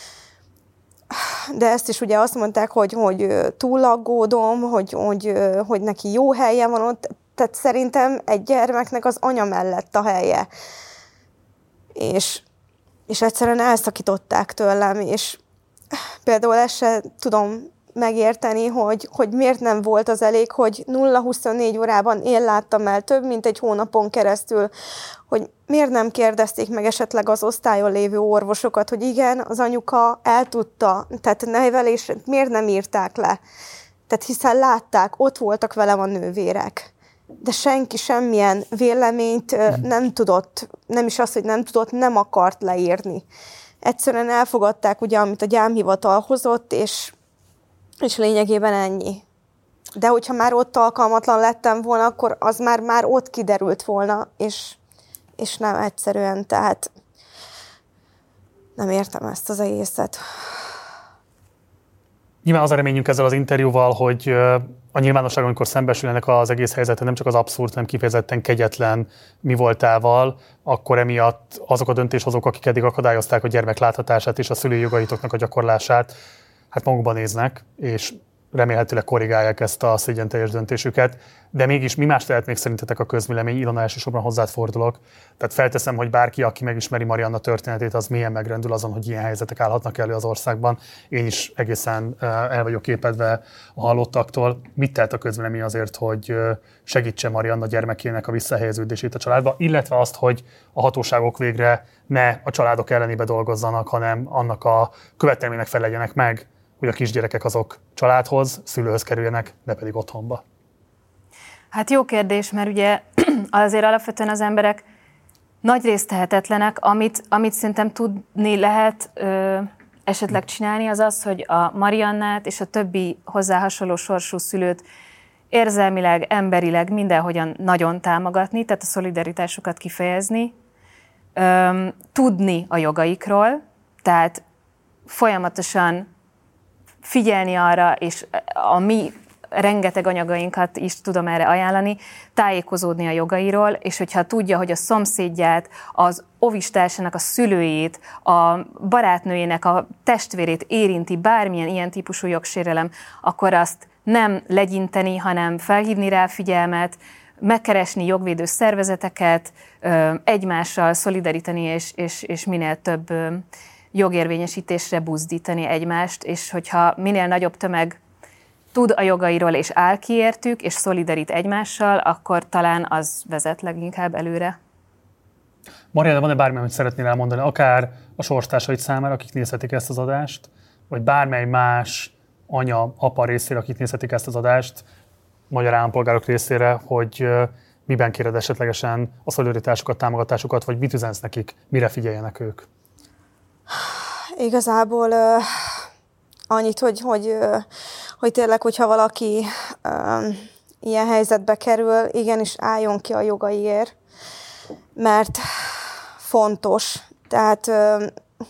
de ezt is ugye azt mondták, hogy, hogy túl aggódom, hogy, hogy, hogy neki jó helye van ott, tehát szerintem egy gyermeknek az anya mellett a helye. És, és egyszerűen elszakították tőlem, és például ezt se tudom megérteni, hogy, hogy miért nem volt az elég, hogy nulla huszonnégy órában én láttam el több, mint egy hónapon keresztül, hogy miért nem kérdezték meg esetleg az osztályon lévő orvosokat, hogy igen, az anyuka eltudta, tehát nevelésre miért nem írták le. Tehát hiszen látták, ott voltak velem a nővérek. De senki semmilyen véleményt nem tudott, nem is az, hogy nem tudott, nem akart leírni. Egyszerűen elfogadták ugye, amit a gyámhivatal hozott, és És lényegében ennyi. De hogyha már ott alkalmatlan lettem volna, akkor az már, már ott kiderült volna, és, és nem egyszerűen, tehát nem értem ezt az egészet. Nyilván az a reményünk ezzel az interjúval, hogy a nyilvánosság, amikor szembesül ennek az egész helyzeten, nem csak az abszurd, hanem kifejezetten kegyetlen mi voltával, akkor emiatt azok a döntéshozók, akik eddig akadályozták a gyermek láthatását és a szülői jogaitoknak a gyakorlását, hát magukban néznek, és remélhetőleg korrigálják ezt a szégyenteljes döntésüket. De mégis mi más tehet még szerintetek a közvélemény? Ilona, elsősorban hozzád fordulok. Tehát felteszem, hogy bárki, aki megismeri Marianna történetét, az mélyen megrendül azon, hogy ilyen helyzetek állhatnak elő az országban. Én is egészen el vagyok képedve a hallottaktól. Mit tehet a közvélemény azért, hogy segítse Marianna gyermekének a visszahelyeződését a családba, illetve azt, hogy a hatóságok végre ne a családok ellenébe dolgozzanak, hanem annak a követelménynek feleljenek meg, hogy a kisgyerekek azok családhoz, szülőhöz kerüljenek, ne pedig otthonba? Hát jó kérdés, mert ugye azért alapvetően az emberek nagyrészt tehetetlenek, amit, amit szerintem tudni lehet ö, esetleg csinálni, az az, hogy a Mariannát és a többi hozzá hasonló sorsú szülőt érzelmileg, emberileg mindenhogyan nagyon támogatni, tehát a szolidaritásukat kifejezni, ö, tudni a jogaikról, tehát folyamatosan figyelni arra, és a mi rengeteg anyagainkat is tudom erre ajánlani, tájékozódni a jogairól, és hogyha tudja, hogy a szomszédját, az ovistársának a szülőjét, a barátnőjének a testvérét érinti bármilyen ilyen típusú jogsérelem, akkor azt nem legyinteni, hanem felhívni rá figyelmet, megkeresni jogvédő szervezeteket, egymással szolidarítani, és, és, és minél több jogérvényesítésre buzdítani egymást, és hogyha minél nagyobb tömeg tud a jogairól és áll ki értük, és szolidarít egymással, akkor talán az vezet leginkább előre. Marianna, van-e bármi, amit szeretnél elmondani, akár a sorstársaid számára, akik nézhetik ezt az adást, vagy bármely más anya, apa részére, akik nézhetik ezt az adást, magyar állampolgárok részére, hogy miben kéred esetlegesen a szolidaritásukat, támogatásukat, vagy mit üzensz nekik, mire figyeljenek ők? Igazából uh, annyit, hogy, hogy, uh, hogy tényleg, hogyha valaki uh, ilyen helyzetbe kerül, igenis álljon ki a jogaiért, mert fontos. Tehát uh,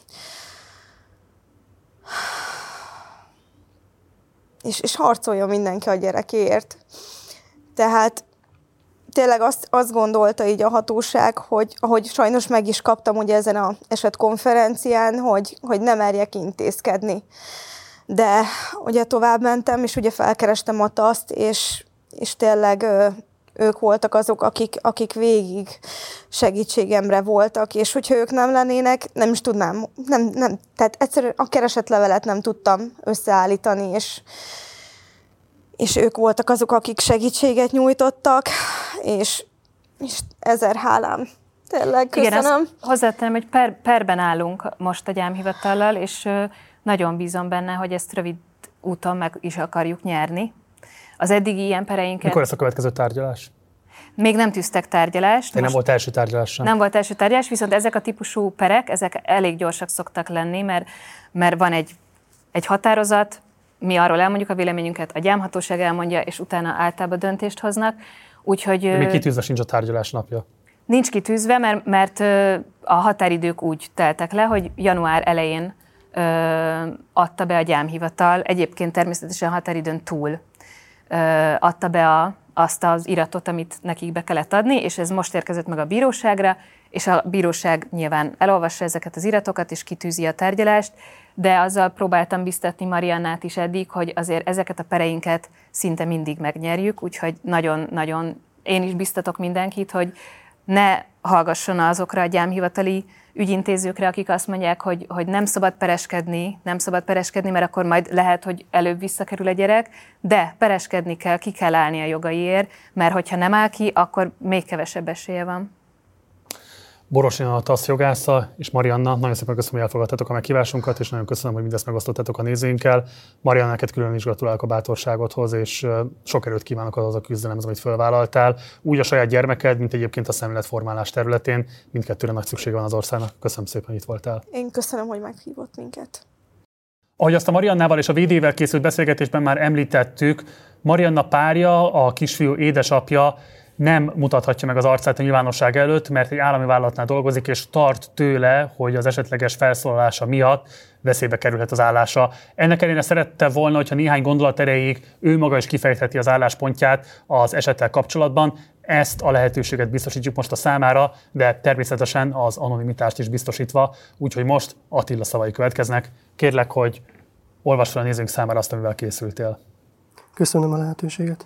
és, és harcoljon mindenki a gyerekéért. Tehát tényleg azt, azt gondolta így a hatóság, hogy ahogy sajnos meg is kaptam ugye ezen az esetkonferencián, hogy, hogy nem merjek intézkedni. De ugye tovább mentem, és ugye felkerestem a taszt, és, és tényleg ők voltak azok, akik, akik végig segítségemre voltak, és hogyha ők nem lennének, nem is tudnám, nem, nem, tehát egyszerűen a keresetlevelet nem tudtam összeállítani, és és ők voltak azok, akik segítséget nyújtottak, és, és ezer hálám. Tényleg, köszönöm. Igen, hozzátenem, hogy per, perben állunk most a gyámhivatallal, és nagyon bízom benne, hogy ezt rövid úton meg is akarjuk nyerni. Az eddigi ilyen pereinket... Mikor lesz a következő tárgyalás? Még nem tűztek tárgyalást. Nem volt első tárgyalás sem. Nem volt első tárgyalás, viszont ezek a típusú perek, ezek elég gyorsak szoktak lenni, mert, mert van egy, egy határozat, mi arról elmondjuk a véleményünket, a gyámhatóság elmondja, és utána általában döntést hoznak. Úgyhogy... De még kitűzve sincs a tárgyalás napja. Nincs kitűzve, mert, mert a határidők úgy teltek le, hogy január elején ö, adta be a gyámhivatal, egyébként természetesen határidőn túl ö, adta be a, azt az iratot, amit nekik be kellett adni, és ez most érkezett meg a bíróságra, és a bíróság nyilván elolvassa ezeket az iratokat, és kitűzi a tárgyalást, de azzal próbáltam biztatni Mariannát is eddig, hogy azért ezeket a pereinket szinte mindig megnyerjük, úgyhogy nagyon-nagyon én is biztatok mindenkit, hogy ne hallgasson azokra a gyámhivatali ügyintézőkre, akik azt mondják, hogy, hogy nem szabad pereskedni, nem szabad pereskedni, mert akkor majd lehet, hogy előbb visszakerül a gyerek, de pereskedni kell, ki kell állni a jogaiért, mert hogyha nem áll ki, akkor még kevesebb esélye van. Boros Ina, a TASZ jogásza, és Marianna, nagyon szépen köszönöm, hogy elfogadtatok a meghívásunkat, és nagyon köszönöm, hogy mindezt megosztottatok a nézőinkkel. Marianna, neked külön is gratulálok a bátorságodhoz, és sok erőt kívánok az a küzdelemhez, amit fölvállaltál. Úgy a saját gyermeked, mint egyébként a szemléletformálás területén. Mindkettőre nagy szüksége van az országnak. Köszönöm szépen, hogy itt voltál. Én köszönöm, hogy meghívott minket. Ahogy azt a Mariannával és a vé dé-vel készült beszélgetésben már említettük, Marianna párja, a kisfiú édesapja nem mutathatja meg az arcát a nyilvánosság előtt, mert egy állami vállalatnál dolgozik, és tart tőle, hogy az esetleges felszólalása miatt veszélybe kerülhet az állása. Ennek ellenére szerette volna, hogyha néhány gondolat erejéig ő maga is kifejtheti az álláspontját az esettel kapcsolatban. Ezt a lehetőséget biztosítjuk most a számára, de természetesen az anonimitást is biztosítva, úgyhogy most Attila szavai következnek. Kérlek, hogy olvass fel a nézőnk számára azt, amivel készültél. Köszönöm a lehetőséget.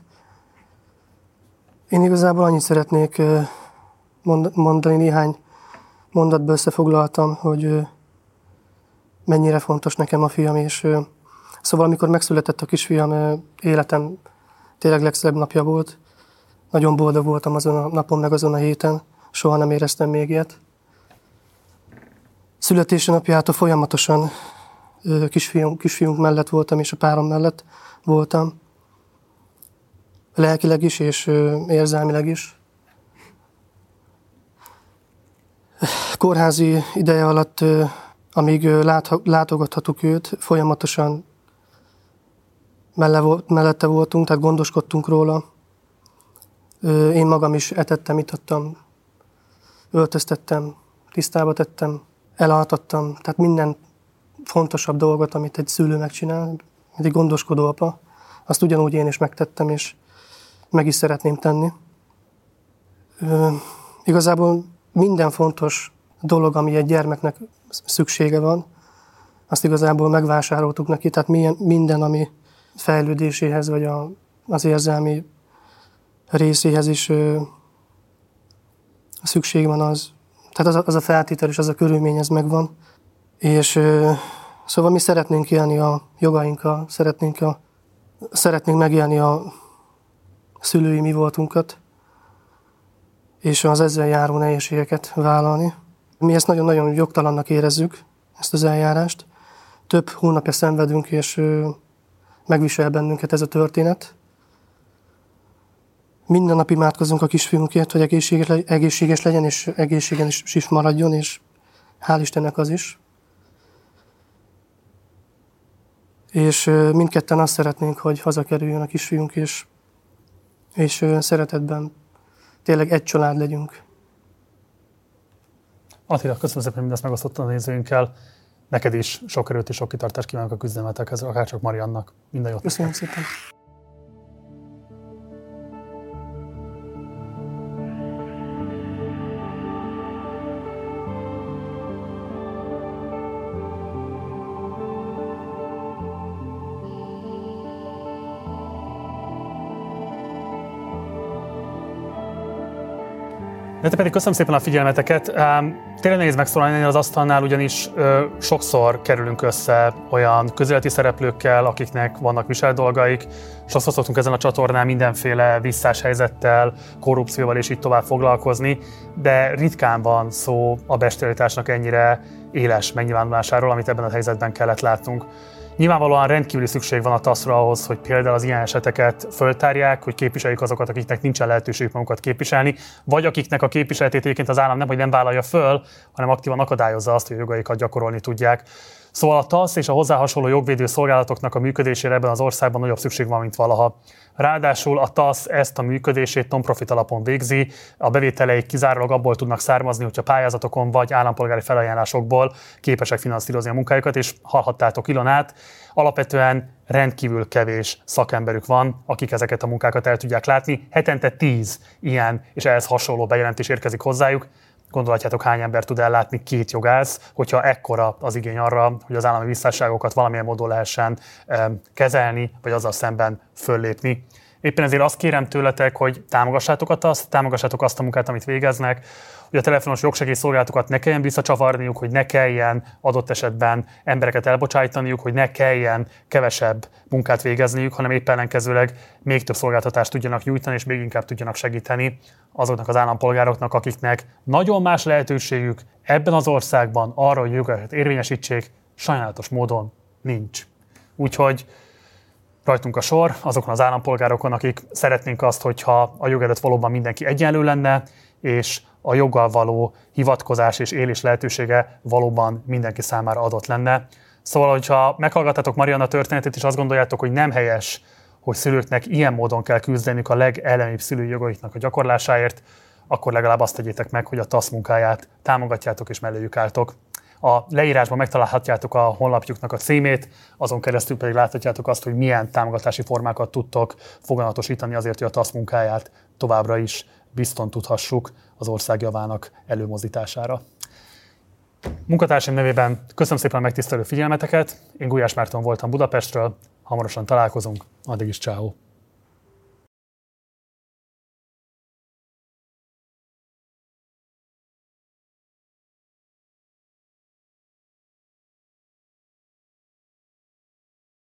Én igazából annyit szeretnék mondani, néhány mondatba összefoglaltam, hogy mennyire fontos nekem a fiam, és szóval amikor megszületett a kisfiam, életem tényleg legszebb napja volt. Nagyon boldog voltam azon a napon, meg azon a héten, soha nem éreztem még ilyet. Születési napjától folyamatosan kisfiunk, kisfiunk mellett voltam, és a párom mellett voltam. Lelkileg is, és érzelmileg is. Kórházi ideje alatt, amíg látogathattuk őt, folyamatosan mellette voltunk, tehát gondoskodtunk róla. Én magam is etettem, itattam, öltöztettem, tisztába tettem, elaltattam, tehát minden fontosabb dolgot, amit egy szülő megcsinál, mint egy gondoskodó apa, azt ugyanúgy én is megtettem, és meg is szeretném tenni. Ö, igazából minden fontos dolog, ami egy gyermeknek szüksége van, azt igazából megvásároltuk neki, tehát milyen, minden, ami fejlődéséhez, vagy a, az érzelmi részéhez is ö, szükség van, az, tehát az a, az a feltétel és az a körülmény, ez megvan. És ö, szóval mi szeretnénk élni a jogainkkal, szeretnénk, a, szeretnénk megélni a szülői mi voltunkat, és az ezzel járó nehézségeket vállalni. Mi ezt nagyon-nagyon jogtalannak érezzük, ezt az eljárást. Több hónapja szenvedünk, és ö, megvisel bennünket ez a történet. Minden nap imádkozunk a kisfiunkért, hogy egészséges, egészséges legyen, és egészséges is maradjon, és hál' Istennek az is. És mindketten azt szeretnénk, hogy hazakerüljön a kisfiunk, és, és szeretetben tényleg egy család legyünk. Attila, köszönöm szépen, hogy mindezt megosztottad a nézőinkkel. Neked is sok erőt és sok kitartást kívánok a küzdelmetekhez, akárcsak Mariannak. Minden jót. Köszönöm szépen. De te pedig köszönöm szépen a figyelmeteket. Tényleg nehéz megszólalni az asztalnál, ugyanis ö, sokszor kerülünk össze olyan közéleti szereplőkkel, akiknek vannak viselt dolgaik. Sokszor szoktunk ezen a csatornán mindenféle visszás helyzettel, korrupcióval és így tovább foglalkozni, de ritkán van szó a bestialitásnak ennyire éles megnyilvánulásáról, amit ebben a helyzetben kellett látnunk. Nyilvánvalóan rendkívüli szükség van a taszra ahhoz, hogy például az ilyen eseteket föltárják, hogy képviseljük azokat, akiknek nincsen lehetőségük magukat képviselni, vagy akiknek a képviseletét egyébként az állam nem, hogy nem vállalja föl, hanem aktívan akadályozza azt, hogy a jogaikat gyakorolni tudják. Szóval a TASZ és a hozzá hasonló jogvédő szolgálatoknak a működésére ebben az országban nagyobb szükség van, mint valaha. Ráadásul a TASZ ezt a működését non-profit alapon végzi, a bevételeik kizárólag abból tudnak származni, hogyha pályázatokon vagy állampolgári felajánlásokból képesek finanszírozni a munkájukat, és hallhattátok Ilonát, alapvetően rendkívül kevés szakemberük van, akik ezeket a munkákat el tudják látni. Hetente tíz ilyen és ehhez hasonló bejelentés érkezik hozzájuk. Gondolhatjátok, hány ember tud ellátni két jogász, hogyha ekkora az igény arra, hogy az állami visszásságokat valamilyen módon lehessen kezelni, vagy azzal szemben föllépni. Éppen ezért azt kérem tőletek, hogy támogassátok a TASZ-t, támogassátok azt a munkát, amit végeznek, hogy a telefonos jogsegélyszolgálatokat ne kelljen visszacsavarniuk, hogy ne kelljen adott esetben embereket elbocsájtaniuk, hogy ne kelljen kevesebb munkát végezniük, hanem éppen ellenkezőleg még több szolgáltatást tudjanak nyújtani, és még inkább tudjanak segíteni azoknak az állampolgároknak, akiknek nagyon más lehetőségük ebben az országban arra, hogy jogokat érvényesítsék, sajnálatos módon nincs. Úgyhogy rajtunk a sor azokon az állampolgárokon, akik szeretnénk azt, hogyha a jog előtt valóban mindenki egyenlő lenne, és a joggal való hivatkozás és élés lehetősége valóban mindenki számára adott lenne. Szóval, hogyha meghallgattátok Marianna történetét, és azt gondoljátok, hogy nem helyes, hogy szülőknek ilyen módon kell küzdeniük a legelemibb szülői jogaiknak a gyakorlásáért, akkor legalább azt tegyétek meg, hogy a TASZ munkáját támogatjátok és melléjük álltok. A leírásban megtalálhatjátok a honlapjuknak a címét, azon keresztül pedig láthatjátok azt, hogy milyen támogatási formákat tudtok foganatosítani azért, hogy a TASZ munkáját továbbra is bizton tudhassuk az ország javának előmozdítására. Munkatársaim nevében köszönöm szépen a megtisztelő figyelmeteket, én Gulyás Márton voltam Budapestről, hamarosan találkozunk, addig is ciao.